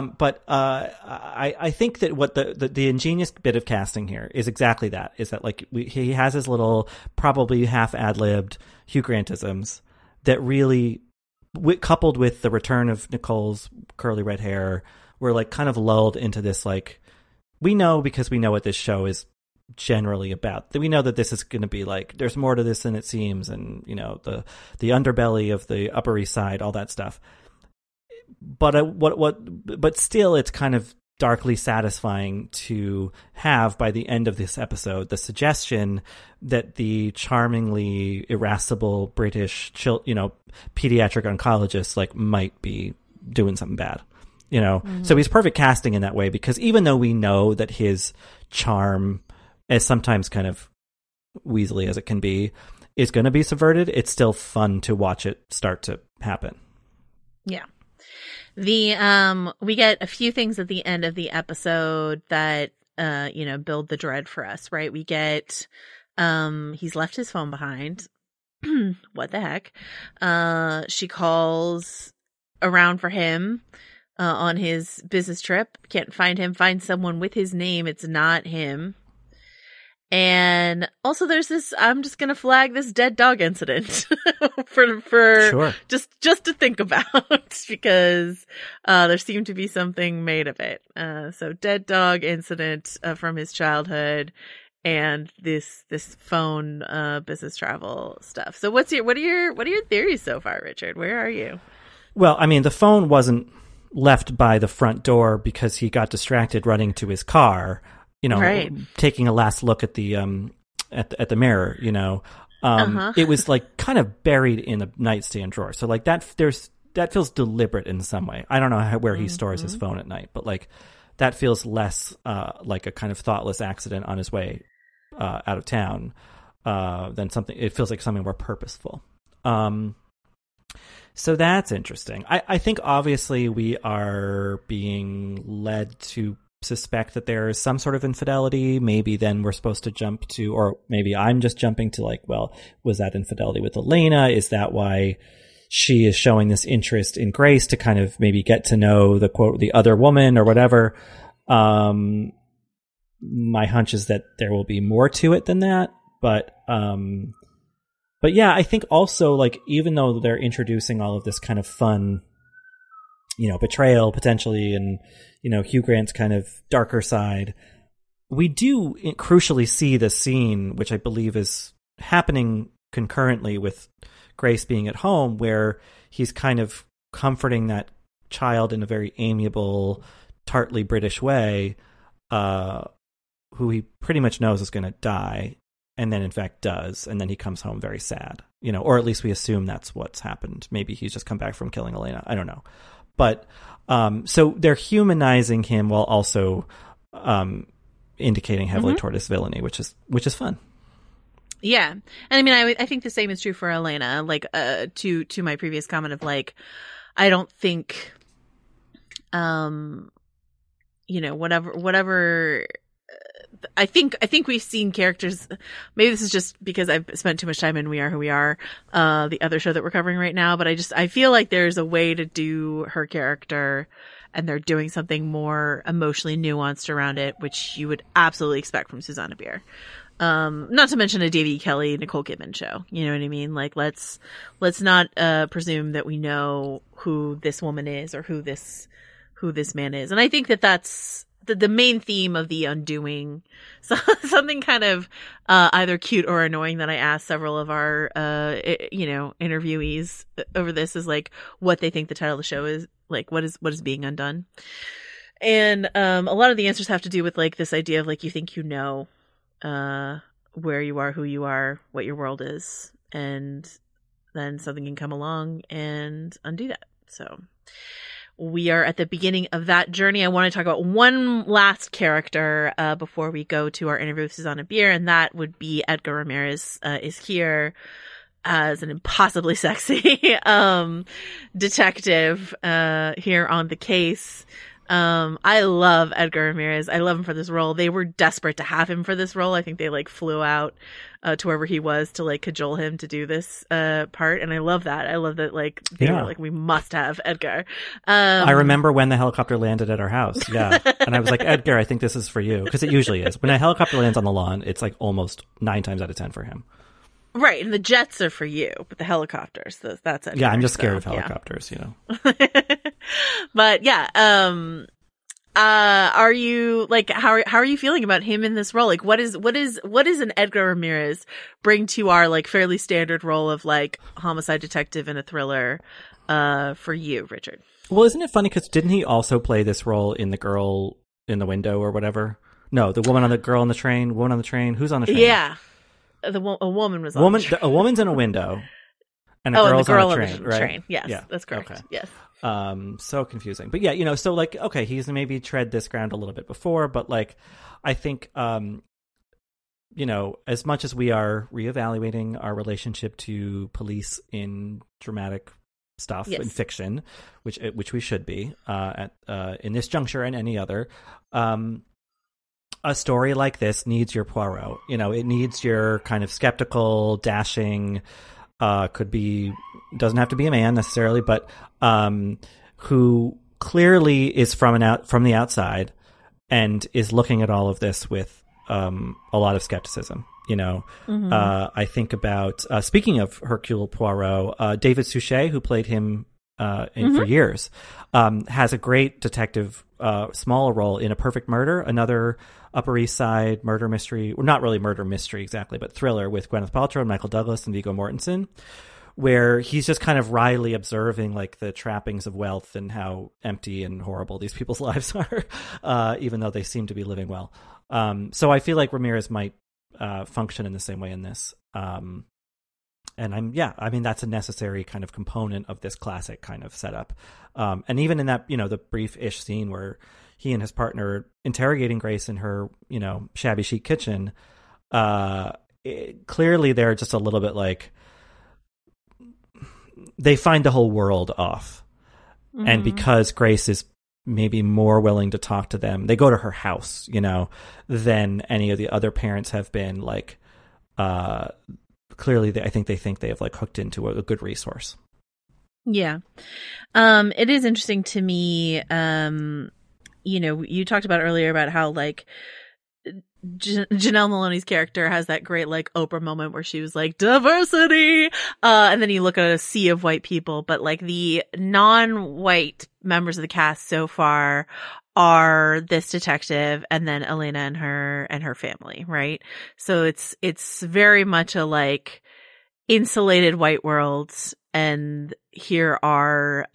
I think that what the ingenious bit of casting here is exactly that. Is that like he has his little, probably half ad-libbed Hugh Grantisms that really, coupled with the return of Nicole's curly red hair, we're like kind of lulled into this, like, we know, because we know what this show is generally about, that we know that this is going to be like, there's more to this than it seems, and the underbelly of the Upper East Side, all that stuff. But but still, it's kind of darkly satisfying to have, by the end of this episode, the suggestion that the charmingly irascible British pediatric oncologist like might be doing something bad. So he's perfect casting in that way, because even though we know that his charm, as sometimes kind of weaselly as it can be, is going to be subverted, it's still fun to watch it start to happen. Yeah. We get a few things at the end of the episode that, build the dread for us, right? We get, he's left his phone behind. What the heck? She calls around for him, on his business trip. Can't find him. Find someone with his name. It's not him. And also there's this, I'm just going to flag this dead dog incident for sure. just to think about, because there seemed to be something made of it. So dead dog incident from his childhood, and this phone business travel stuff. So what are your theories so far, Richard? Where are you? Well, I mean, the phone wasn't left by the front door because he got distracted running to his car. Right. Taking a last look at the at the mirror, it was like kind of buried in a nightstand drawer. So like that feels deliberate in some way. I don't know where he stores his phone at night, but like that feels less like a kind of thoughtless accident on his way out of town than something. It feels like something more purposeful. So that's interesting. I think obviously we are being led to suspect that there is some sort of infidelity. Maybe then we're supposed to jump to, or maybe I'm just jumping to like, well, was that infidelity with Elena? Is that why she is showing this interest in Grace to kind of maybe get to know the other woman or whatever. My hunch is that there will be more to it than that. But yeah, I think also, like, even though they're introducing all of this kind of fun, betrayal potentially, and, Hugh Grant's kind of darker side, we do crucially see the scene, which I believe is happening concurrently with Grace being at home, where he's kind of comforting that child in a very amiable, tartly British way, who he pretty much knows is going to die, and then in fact does, and then he comes home very sad, or at least we assume that's what's happened. Maybe he's just come back from killing Elena. I don't know. But so they're humanizing him while also indicating heavily toward his villainy, which is fun. Yeah. And I mean, I think the same is true for Elena, like, to my previous comment of, like, I don't think, whatever, I think we've seen characters, maybe this is just because I've spent too much time in We Are Who We Are, the other show that we're covering right now, but I feel like there's a way to do her character, and they're doing something more emotionally nuanced around it, which you would absolutely expect from Susanna Bier. Not to mention a David E. Kelley, Nicole Kidman show. You know what I mean? Like, let's not presume that we know who this woman is or who this man is. And I think that that's the main theme of The Undoing. So something kind of either cute or annoying that I asked several of our interviewees over this is, like, what they think the title of the show is, like, what is being undone. And a lot of the answers have to do with, like, this idea of, like, you think where you are, who you are, what your world is, and then something can come along and undo that. So we are at the beginning of that journey. I want to talk about one last character before we go to our interview with Susanna Bier, and that would be Edgar Ramirez is here as an impossibly sexy detective here on the case. I love Edgar Ramirez. I love him for this role. They were desperate to have him for this role. I think they, like, flew out to wherever he was to, like, cajole him to do this part, and I love that. I love that, like, they were like, we must have Edgar. I remember when the helicopter landed at our house. Yeah. And I was like, Edgar, I think this is for you, because it usually is. When a helicopter lands on the lawn, it's like almost 9 times out of 10 for him. Right, and the jets are for you, but the helicopters, that's Edgar. Yeah, I'm just scared of helicopters, But yeah, are you, like, how are you feeling about him in this role? Like, what is an Edgar Ramirez bring to our, like, fairly standard role of, like, homicide detective in a thriller for you, Richard? Well, isn't it funny, because didn't he also play this role in The Girl in the Window or whatever? No, the woman on the girl on the train, woman on the train. Who's on the train? Yeah. A woman was on the train. A woman's in a window, and a girl's girl on a train, right? Train. Yes, yeah. That's correct. Okay. Yes. So confusing. But yeah, so, like, okay, he's maybe tread this ground a little bit before, but, like, I think, as much as we are reevaluating our relationship to police in dramatic stuff, in fiction, which we should be in this juncture and any other, a story like this needs your Poirot. It needs your kind of skeptical, dashing, doesn't have to be a man necessarily, but who clearly is from the outside and is looking at all of this with a lot of skepticism. I think about, speaking of Hercule Poirot, David Suchet, who played him for years, has a great detective, small role in A Perfect Murder, another Upper East Side murder mystery, well, not really murder mystery exactly, but thriller with Gwyneth Paltrow and Michael Douglas and Viggo Mortensen, where he's just kind of wryly observing, like, the trappings of wealth and how empty and horrible these people's lives are, even though they seem to be living well. So I feel like Ramirez might function in the same way in this. And that's a necessary kind of component of this classic kind of setup. And even in that, the brief-ish scene where he and his partner interrogating Grace in her, shabby chic kitchen, clearly they're just a little bit like, they find the whole world off. Mm-hmm. And because Grace is maybe more willing to talk to them, they go to her house, than any of the other parents have been, like, clearly I think they have, like, hooked into a good resource. Yeah. It is interesting to me. You talked about earlier about how like Janelle Maloney's character has that great like Oprah moment where she was like diversity, and then you look at a sea of white people, but like the non-white members of the cast so far are this detective and then Elena and her family, right? So it's very much a like insulated white world, and here are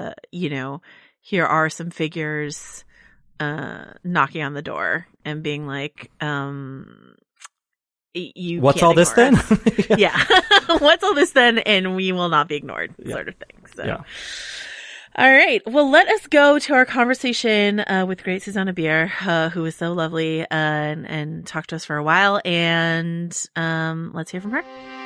some figures knocking on the door and being like, you what's all this then? Yeah. What's all this then? And we will not be ignored, sort of thing. So, yeah. All right. Well, let us go to our conversation with great Susanna Bier, who was so lovely and talked to us for a while. And let's hear from her.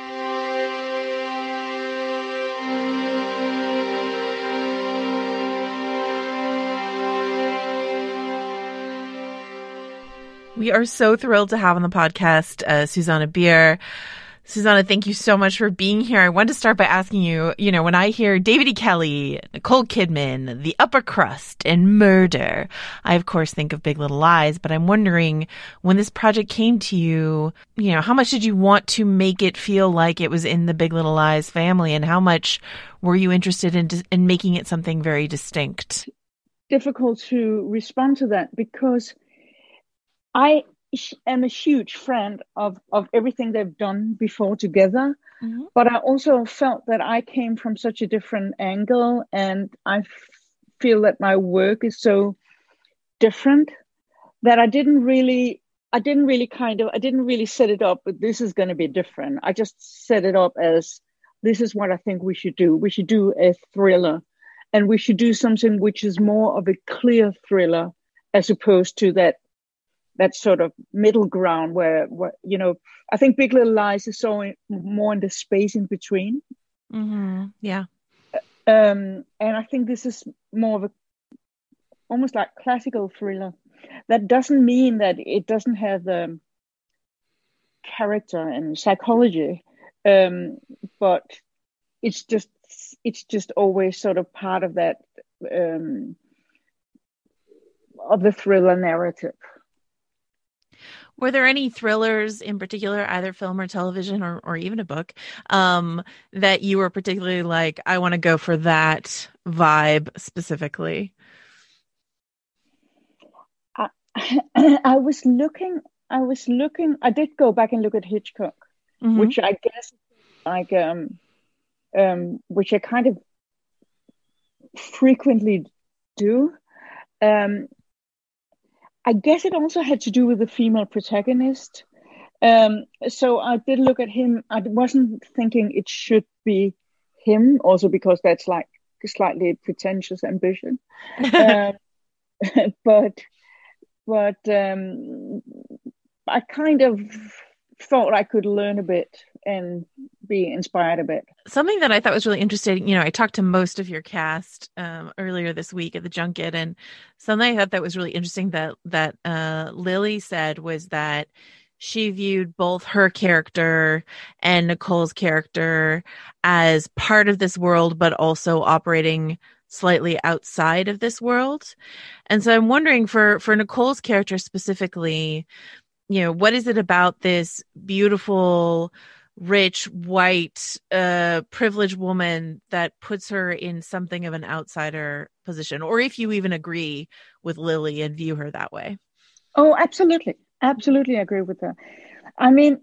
We are so thrilled to have on the podcast Susanna Bier. Susanna, thank you so much for being here. I want to start by asking you, when I hear David E. Kelley, Nicole Kidman, The Upper Crust, and murder, I of course think of Big Little Lies, but I'm wondering, when this project came to you, how much did you want to make it feel like it was in the Big Little Lies family, and how much were you interested in making it something very distinct? Difficult to respond to that because I am a huge fan of everything they've done before together, but I also felt that I came from such a different angle, and I feel that my work is so different that I didn't really set it up, but this is going to be different. I just set it up as, this is what I think we should do. We should do a thriller, and we should do something which is more of a clear thriller as opposed to that sort of middle ground where I think Big Little Lies is so more in the space in between. Mm-hmm. Yeah. And I think this is more of a almost like classical thriller. That doesn't mean that it doesn't have the character and psychology, but it's just always sort of part of that of the thriller narrative. Were there any thrillers in particular, either film or television or even a book, that you were particularly like, I want to go for that vibe specifically? I was looking, I did go back and look at Hitchcock, which I guess like, which I kind of frequently do. I guess it also had to do with the female protagonist. So I did look at him. I wasn't thinking it should be him, also because that's like a slightly pretentious ambition. But I kind of thought I could learn a bit and be inspired a bit. Something that I thought was really interesting, I talked to most of your cast earlier this week at the junket, and something I thought that was really interesting that Lily said was that she viewed both her character and Nicole's character as part of this world, but also operating slightly outside of this world. And so I'm wondering for Nicole's character specifically, what is it about this beautiful, rich, white, privileged woman that puts her in something of an outsider position? Or if you even agree with Lily and view her that way. Oh, absolutely. Absolutely agree with her. I mean,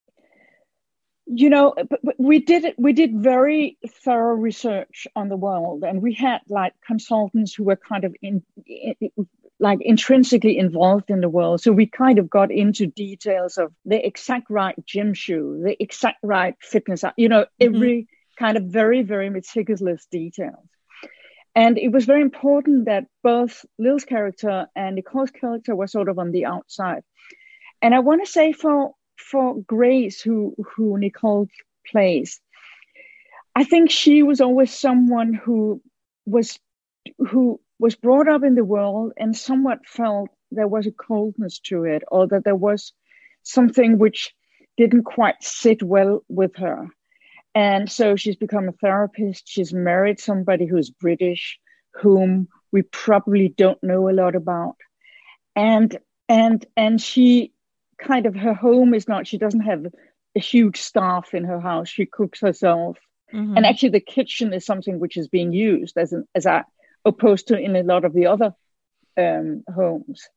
but we did very thorough research on the world, and we had like consultants who were kind of intrinsically involved in the world. So we kind of got into details of the exact right gym shoe, the exact right fitness, every kind of very, very meticulous details. And it was very important that both Lil's character and Nicole's character were sort of on the outside. And I want to say for Grace, who Nicole plays, I think she was always someone who was brought up in the world and somewhat felt there was a coldness to it, or that there was something which didn't quite sit well with her. And so she's become a therapist. She's married somebody who's British, whom we probably don't know a lot about. And she kind of, her home is not, she doesn't have a huge staff in her house. She cooks herself. Mm-hmm. And actually the kitchen is something which is being used as opposed to in a lot of the other homes.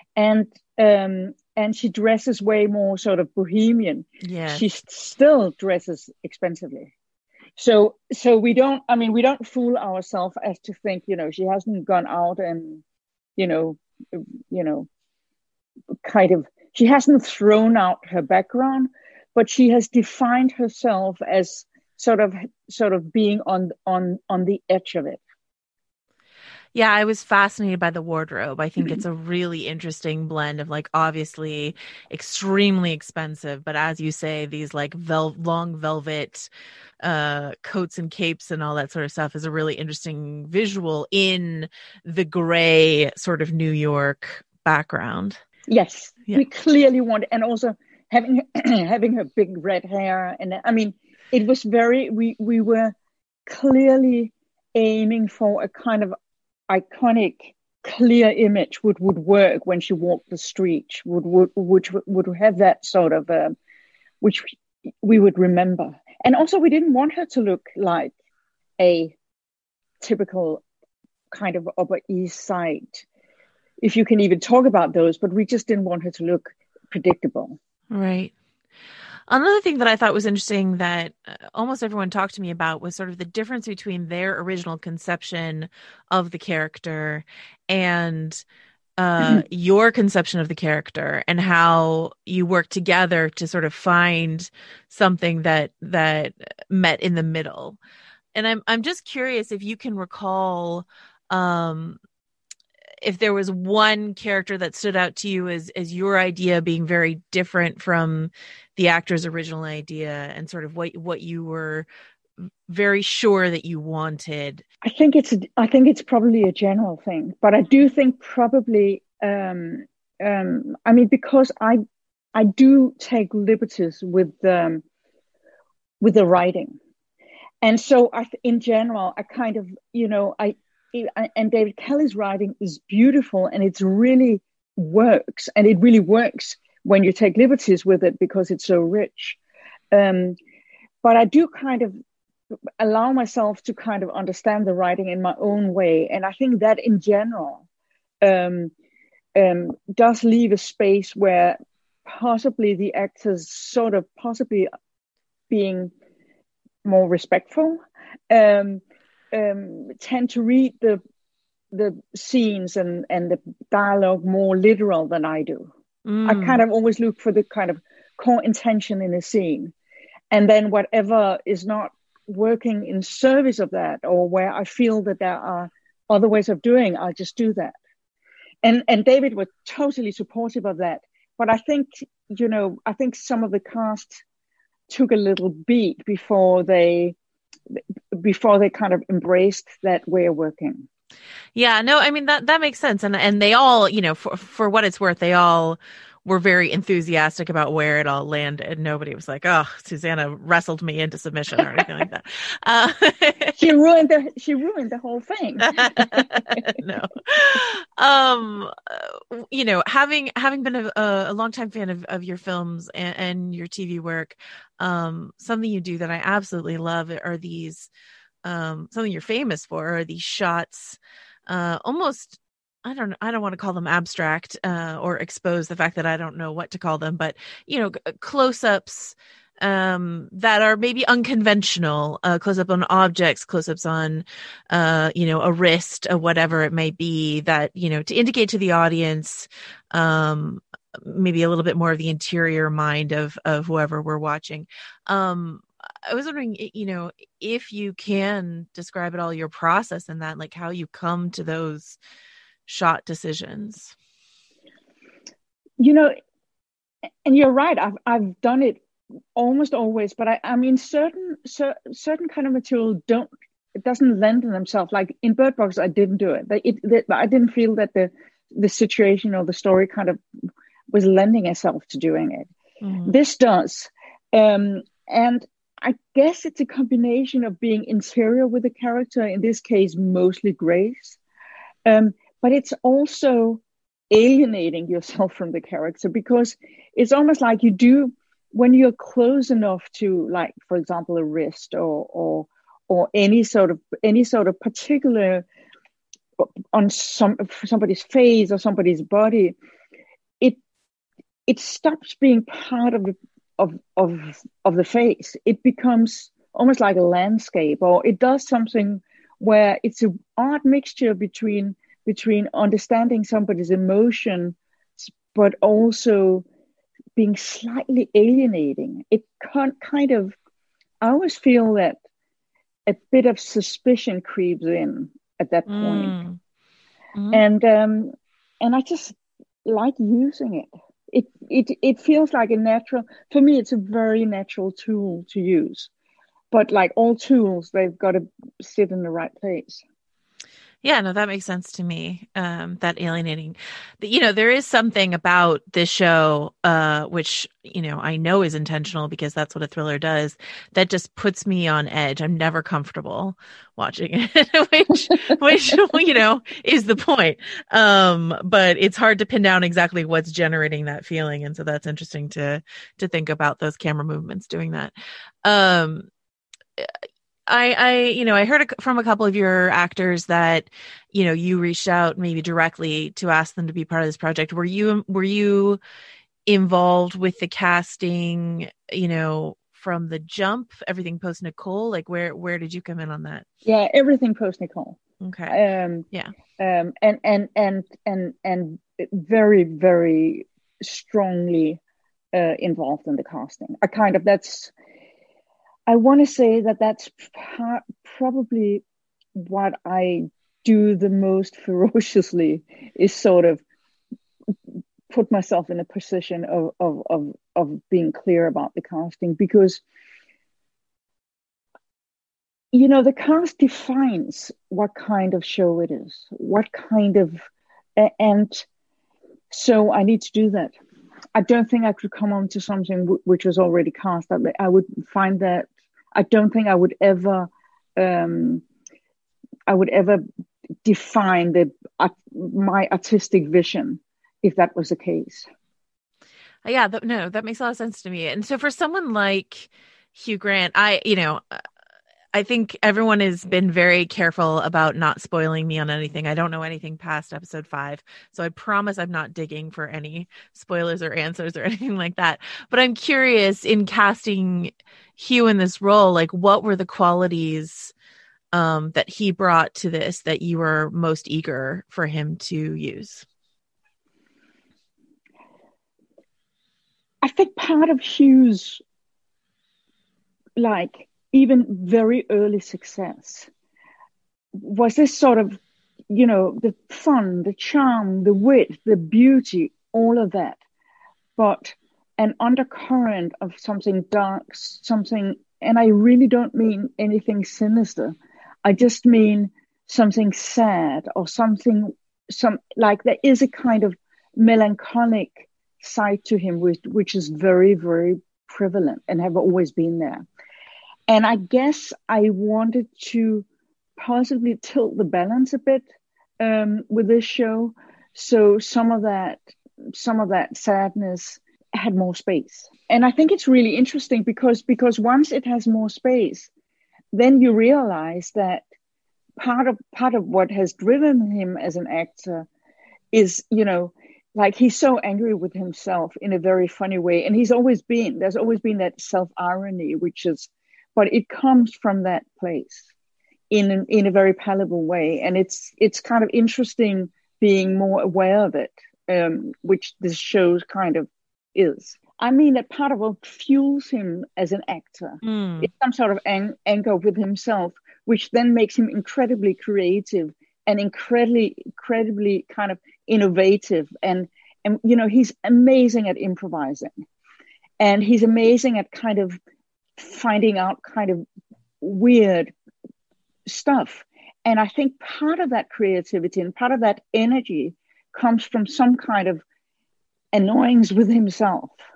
And she dresses way more sort of bohemian. Yeah. She still dresses expensively. So we don't fool ourselves as to think, she hasn't gone out and, kind of, she hasn't thrown out her background, but she has defined herself as sort of being on the edge of it. Yeah, I was fascinated by the wardrobe. I think it's a really interesting blend of, like, obviously extremely expensive, but as you say, these like long velvet coats and capes and all that sort of stuff is a really interesting visual in the gray sort of New York background. Yes, yeah. We clearly want, and also having her big red hair, and I mean, it was very. We were clearly aiming for a kind of iconic, clear image would work when she walked the street, which would have that sort of, which we would remember. And also, we didn't want her to look like a typical kind of Upper East Side, if you can even talk about those, but we just didn't want her to look predictable. Right. Another thing that I thought was interesting that almost everyone talked to me about was sort of the difference between their original conception of the character and your conception of the character, and how you work together to sort of find something that met in the middle. And I'm just curious if you can recall if there was one character that stood out to you as your idea being very different from the actor's original idea, and sort of what you were very sure that you wanted. I think it's probably a general thing, but I do think probably, I mean, because I do take liberties with the writing. And so in general, I kind of, and David Kelley's writing is beautiful, and it really works. And it really works when you take liberties with it because it's so rich. But I do kind of allow myself to kind of understand the writing in my own way. And I think that in general does leave a space where possibly the actors sort of possibly being more respectful, tend to read the scenes and the dialogue more literal than I do. I kind of always look for the kind of core intention in a scene, and then whatever is not working in service of that, or where I feel that there are other ways of doing, I'll just do that. And David was totally supportive of that. But I think, I think some of the cast took a little beat before they kind of embraced that way of working. Yeah, no, I mean, that makes sense. And they all, for what it's worth, they all were very enthusiastic about where it all landed. Nobody was like, oh, Susanna wrestled me into submission or anything like that. She ruined the whole thing. No. Having been a longtime fan of your films and your TV work, something you do that I absolutely love are these, something you're famous for are these shots, almost, I don't want to call them abstract, or expose the fact that I don't know what to call them, but, close-ups, that are maybe unconventional, close-up on objects, close-ups on, a wrist, whatever it may be, that, to indicate to the audience, maybe a little bit more of the interior mind of whoever we're watching. I was wondering, if you can describe at all your process in that, like how you come to those shot decisions. And you're right. I've done it almost always, but I mean, certain kind of material doesn't lend themselves. Like in Bird Box, I didn't do it. I didn't feel that the situation or the story kind of was lending itself to doing it. Mm-hmm. This does, and I guess it's a combination of being interior with the character, in this case, mostly Grace. But it's also alienating yourself from the character, because it's almost like you do when you're close enough to, like, for example, a wrist or any sort of particular on somebody's face or somebody's body, it stops being part of the face. It becomes almost like a landscape, or it does something where it's an odd mixture between understanding somebody's emotion, but also being slightly alienating. It kind of, I always feel that a bit of suspicion creeps in at that point. And I just like using it. It feels like a natural, for me, it's a very natural tool to use. But like all tools, they've got to sit in the right place. Yeah, no, that makes sense to me. That alienating, there is something about this show, which, I know is intentional because that's what a thriller does, that just puts me on edge. I'm never comfortable watching it, which, is the point. But it's hard to pin down exactly what's generating that feeling. And so that's interesting to think about those camera movements doing that. I heard from a couple of your actors that, you reached out maybe directly to ask them to be part of this project. Were you involved with the casting, from the jump, everything post Nicole? Like where did you come in on that? Yeah, everything post Nicole. Okay. And very, very strongly involved in the casting. I want to say that's probably what I do the most ferociously, is sort of put myself in a position of being clear about the casting, because the cast defines what kind of show it is, and so I need to do that. I don't think I could come on to something which was already cast. I would find that I don't think I would ever define my artistic vision if that was the case. Yeah, that makes a lot of sense to me. And so for someone like Hugh Grant, I think everyone has been very careful about not spoiling me on anything. I don't know anything past episode 5. So I promise I'm not digging for any spoilers or answers or anything like that. But I'm curious, in casting Hugh in this role, like what were the qualities that he brought to this that you were most eager for him to use? I think part of Hugh's, even very early success was this sort of, the fun, the charm, the wit, the beauty, all of that. But an undercurrent of something dark, and I really don't mean anything sinister. I just mean something sad, or there is a kind of melancholic side to him, which is very, very prevalent and have always been there. And I guess I wanted to possibly tilt the balance a bit with this show, so some of that sadness had more space. And I think it's really interesting because once it has more space, then you realize that part of what has driven him as an actor is, he's so angry with himself in a very funny way, and there's always been that self-irony, but it comes from that place in a very palatable way. And it's kind of interesting being more aware of it, which this show kind of is. I mean, that part of what fuels him as an actor is some sort of anchor with himself, which then makes him incredibly creative and incredibly kind of innovative. And he's amazing at improvising, and he's amazing at kind of finding out kind of weird stuff. And I think part of that creativity and part of that energy comes from some kind of annoyance with himself.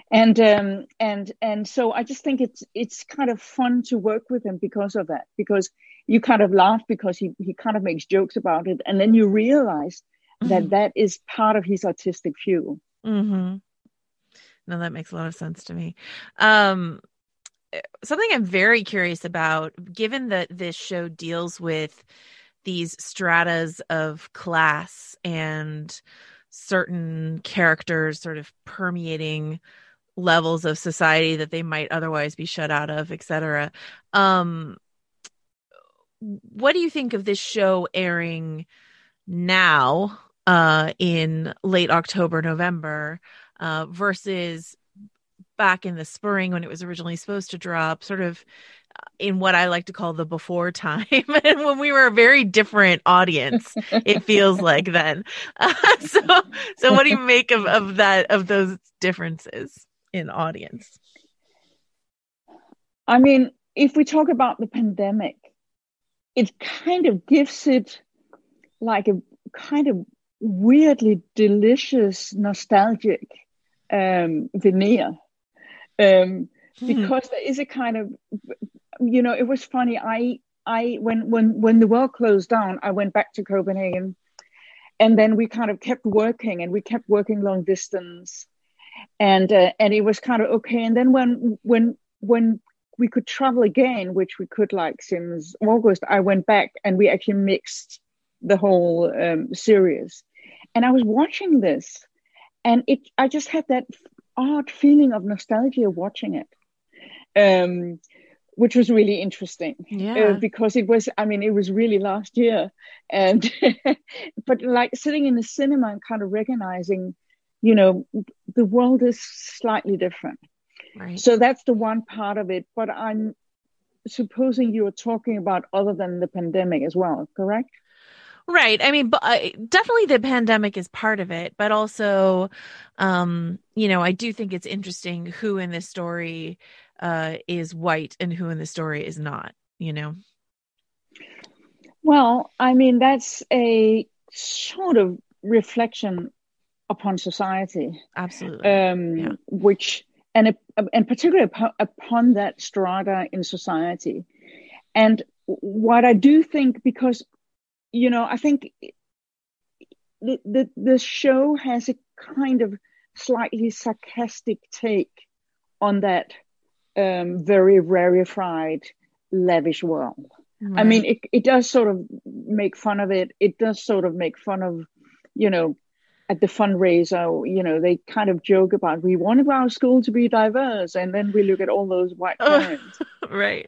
And so I just think it's kind of fun to work with him because of that, because you kind of laugh because he kind of makes jokes about it, and then you realize that is part of his artistic fuel. Mm-hmm. No, that makes a lot of sense to me. Something I'm very curious about, given that this show deals with these stratas of class and certain characters sort of permeating levels of society that they might otherwise be shut out of, etc. What do you think of this show airing now in late October, November, versus back in the spring when it was originally supposed to drop, sort of in what I like to call the before time, and when we were a very different audience, it feels like then. So what do you make of those differences in audience? I mean, if we talk about the pandemic, it kind of gives it like a kind of weirdly delicious nostalgic veneer, because there is a kind of, it was funny. I when the world closed down, I went back to Copenhagen, and then we kind of kept working, and we kept working long distance, and it was kind of okay. And then when we could travel again, which we could like since August, I went back and we actually mixed the whole series. And I was watching this, and I just had that odd feeling of nostalgia watching it, which was really interesting. Yeah. Because it was really last year, and but like sitting in the cinema and kind of recognizing, the world is slightly different. Right. So that's the one part of it. But I'm supposing you were talking about other than the pandemic as well, correct? Right. I mean, definitely the pandemic is part of it, but also, I do think it's interesting who in this story is white and who in the story is not, Well, I mean, that's a sort of reflection upon society. Absolutely. Which, and particularly upon that strata in society. And what I do think, because I think the show has a kind of slightly sarcastic take on that very rarefied, lavish world. Right. I mean, it does sort of make fun of it. It does sort of make fun of, at the fundraiser, they kind of joke about, we wanted our school to be diverse, and then we look at all those white parents. Right.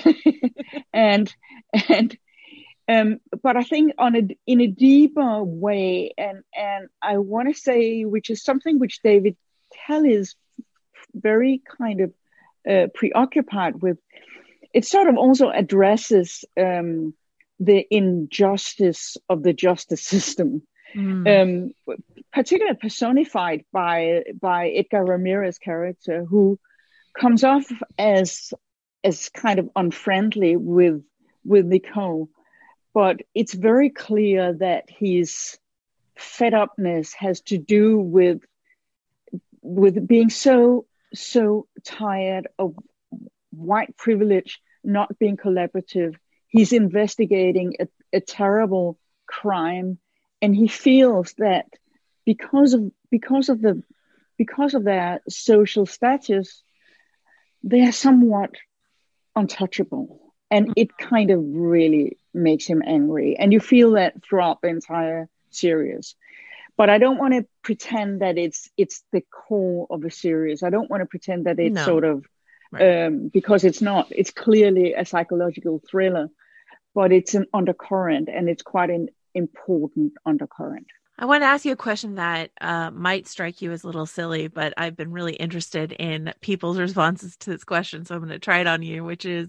But I think in a deeper way, and I want to say, which is something which David Kelly is very kind of preoccupied with, it sort of also addresses the injustice of the justice system, particularly personified by Edgar Ramirez's character, who comes off as kind of unfriendly with Nicole. But it's very clear that his fed upness has to do with being so tired of white privilege not being collaborative. He's investigating a terrible crime, and he feels that because of their social status, they are somewhat untouchable. And it kind of really makes him angry. And you feel that throughout the entire series. But I don't want to pretend that it's the core of the series. I don't want to pretend that it's sort of, because it's not. It's clearly a psychological thriller, but it's an undercurrent, and it's quite an important undercurrent. I want to ask you a question that might strike you as a little silly, but I've been really interested in people's responses to this question. So I'm going to try it on you, which is,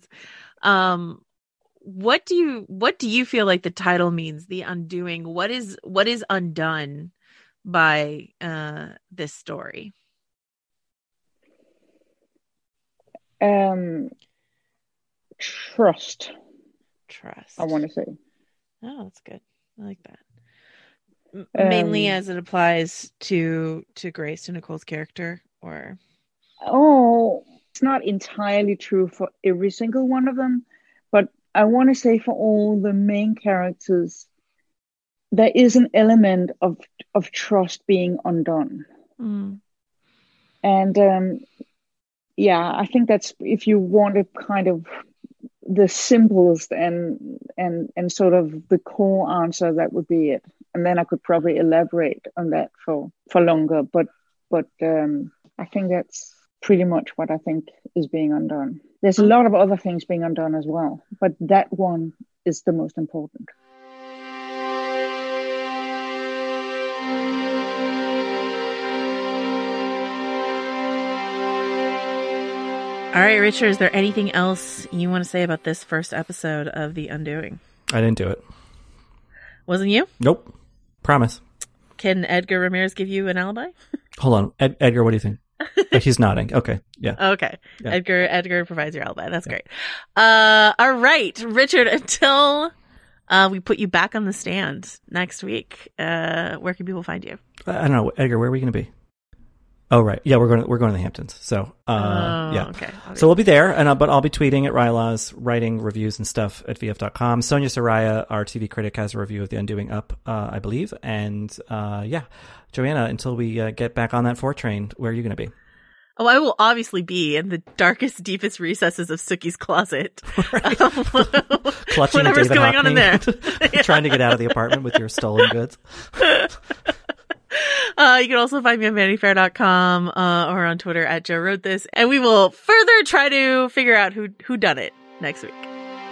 what do you feel like the title means? The undoing. What is undone by this story? Trust. I want to say. Oh, that's good. I like that. Mainly as it applies to Grace, to Nicole's character, or It's not entirely true for every single one of them, but I want to say for all the main characters, there is an element of trust being undone. And I think that's, if you want to kind of the simplest and sort of the core answer, that would be it. And then I could probably elaborate on that for longer, but I think that's pretty much what I think is being undone. There's a lot of other things being undone as well, but that one is the most important. All right, Richard, is there anything else you want to say about this first episode of The Undoing? I didn't do it. Wasn't you? Nope. Promise. Can Edgar Ramirez give you an alibi? Hold on. Edgar, what do you think? He's nodding. Okay. Yeah. Okay. Yeah. Edgar provides your alibi. That's great. All right, Richard, until we put you back on the stand next week, where can people find you? I don't know. Edgar, where are we going to be? Oh, right. Yeah, we're going to the Hamptons. So, yeah. Okay. So we'll be there, but I'll be tweeting at Rylaws, writing reviews and stuff at VF.com. Sonia Saraya, our TV critic, has a review of The Undoing up, I believe. And, Joanna, until we get back on that 4 train, where are you going to be? Oh, I will obviously be in the darkest, deepest recesses of Sookie's closet. Right. Clutching whatever's David going Hockney, on in there. Trying to get out of the apartment with your stolen goods. You can also find me on VanityFair.com or on Twitter at Joe Wrote This, and we will further try to figure out who done it next week.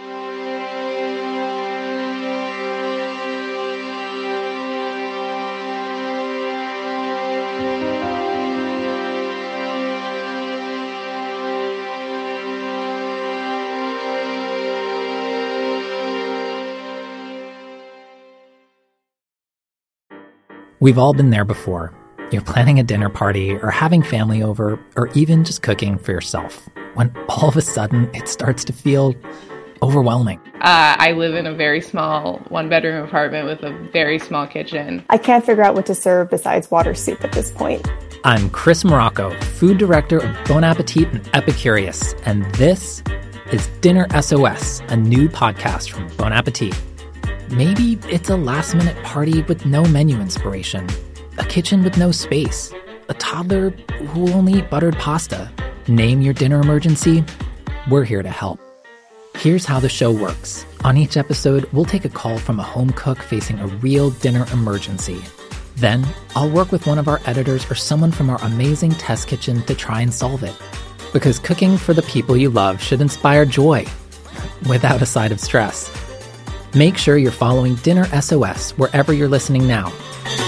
We've all been there before. You're planning a dinner party or having family over or even just cooking for yourself when all of a sudden it starts to feel overwhelming. I live in a very small 1-bedroom apartment with a very small kitchen. I can't figure out what to serve besides water soup at this point. I'm Chris Morocco, food director of Bon Appetit and Epicurious, and this is Dinner SOS, a new podcast from Bon Appetit. Maybe it's a last-minute party with no menu inspiration, a kitchen with no space, a toddler who will only eat buttered pasta. Name your dinner emergency. We're here to help. Here's how the show works. On each episode, we'll take a call from a home cook facing a real dinner emergency. Then, I'll work with one of our editors or someone from our amazing test kitchen to try and solve it. Because cooking for the people you love should inspire joy, without a side of stress. Make sure you're following Dinner SOS wherever you're listening now.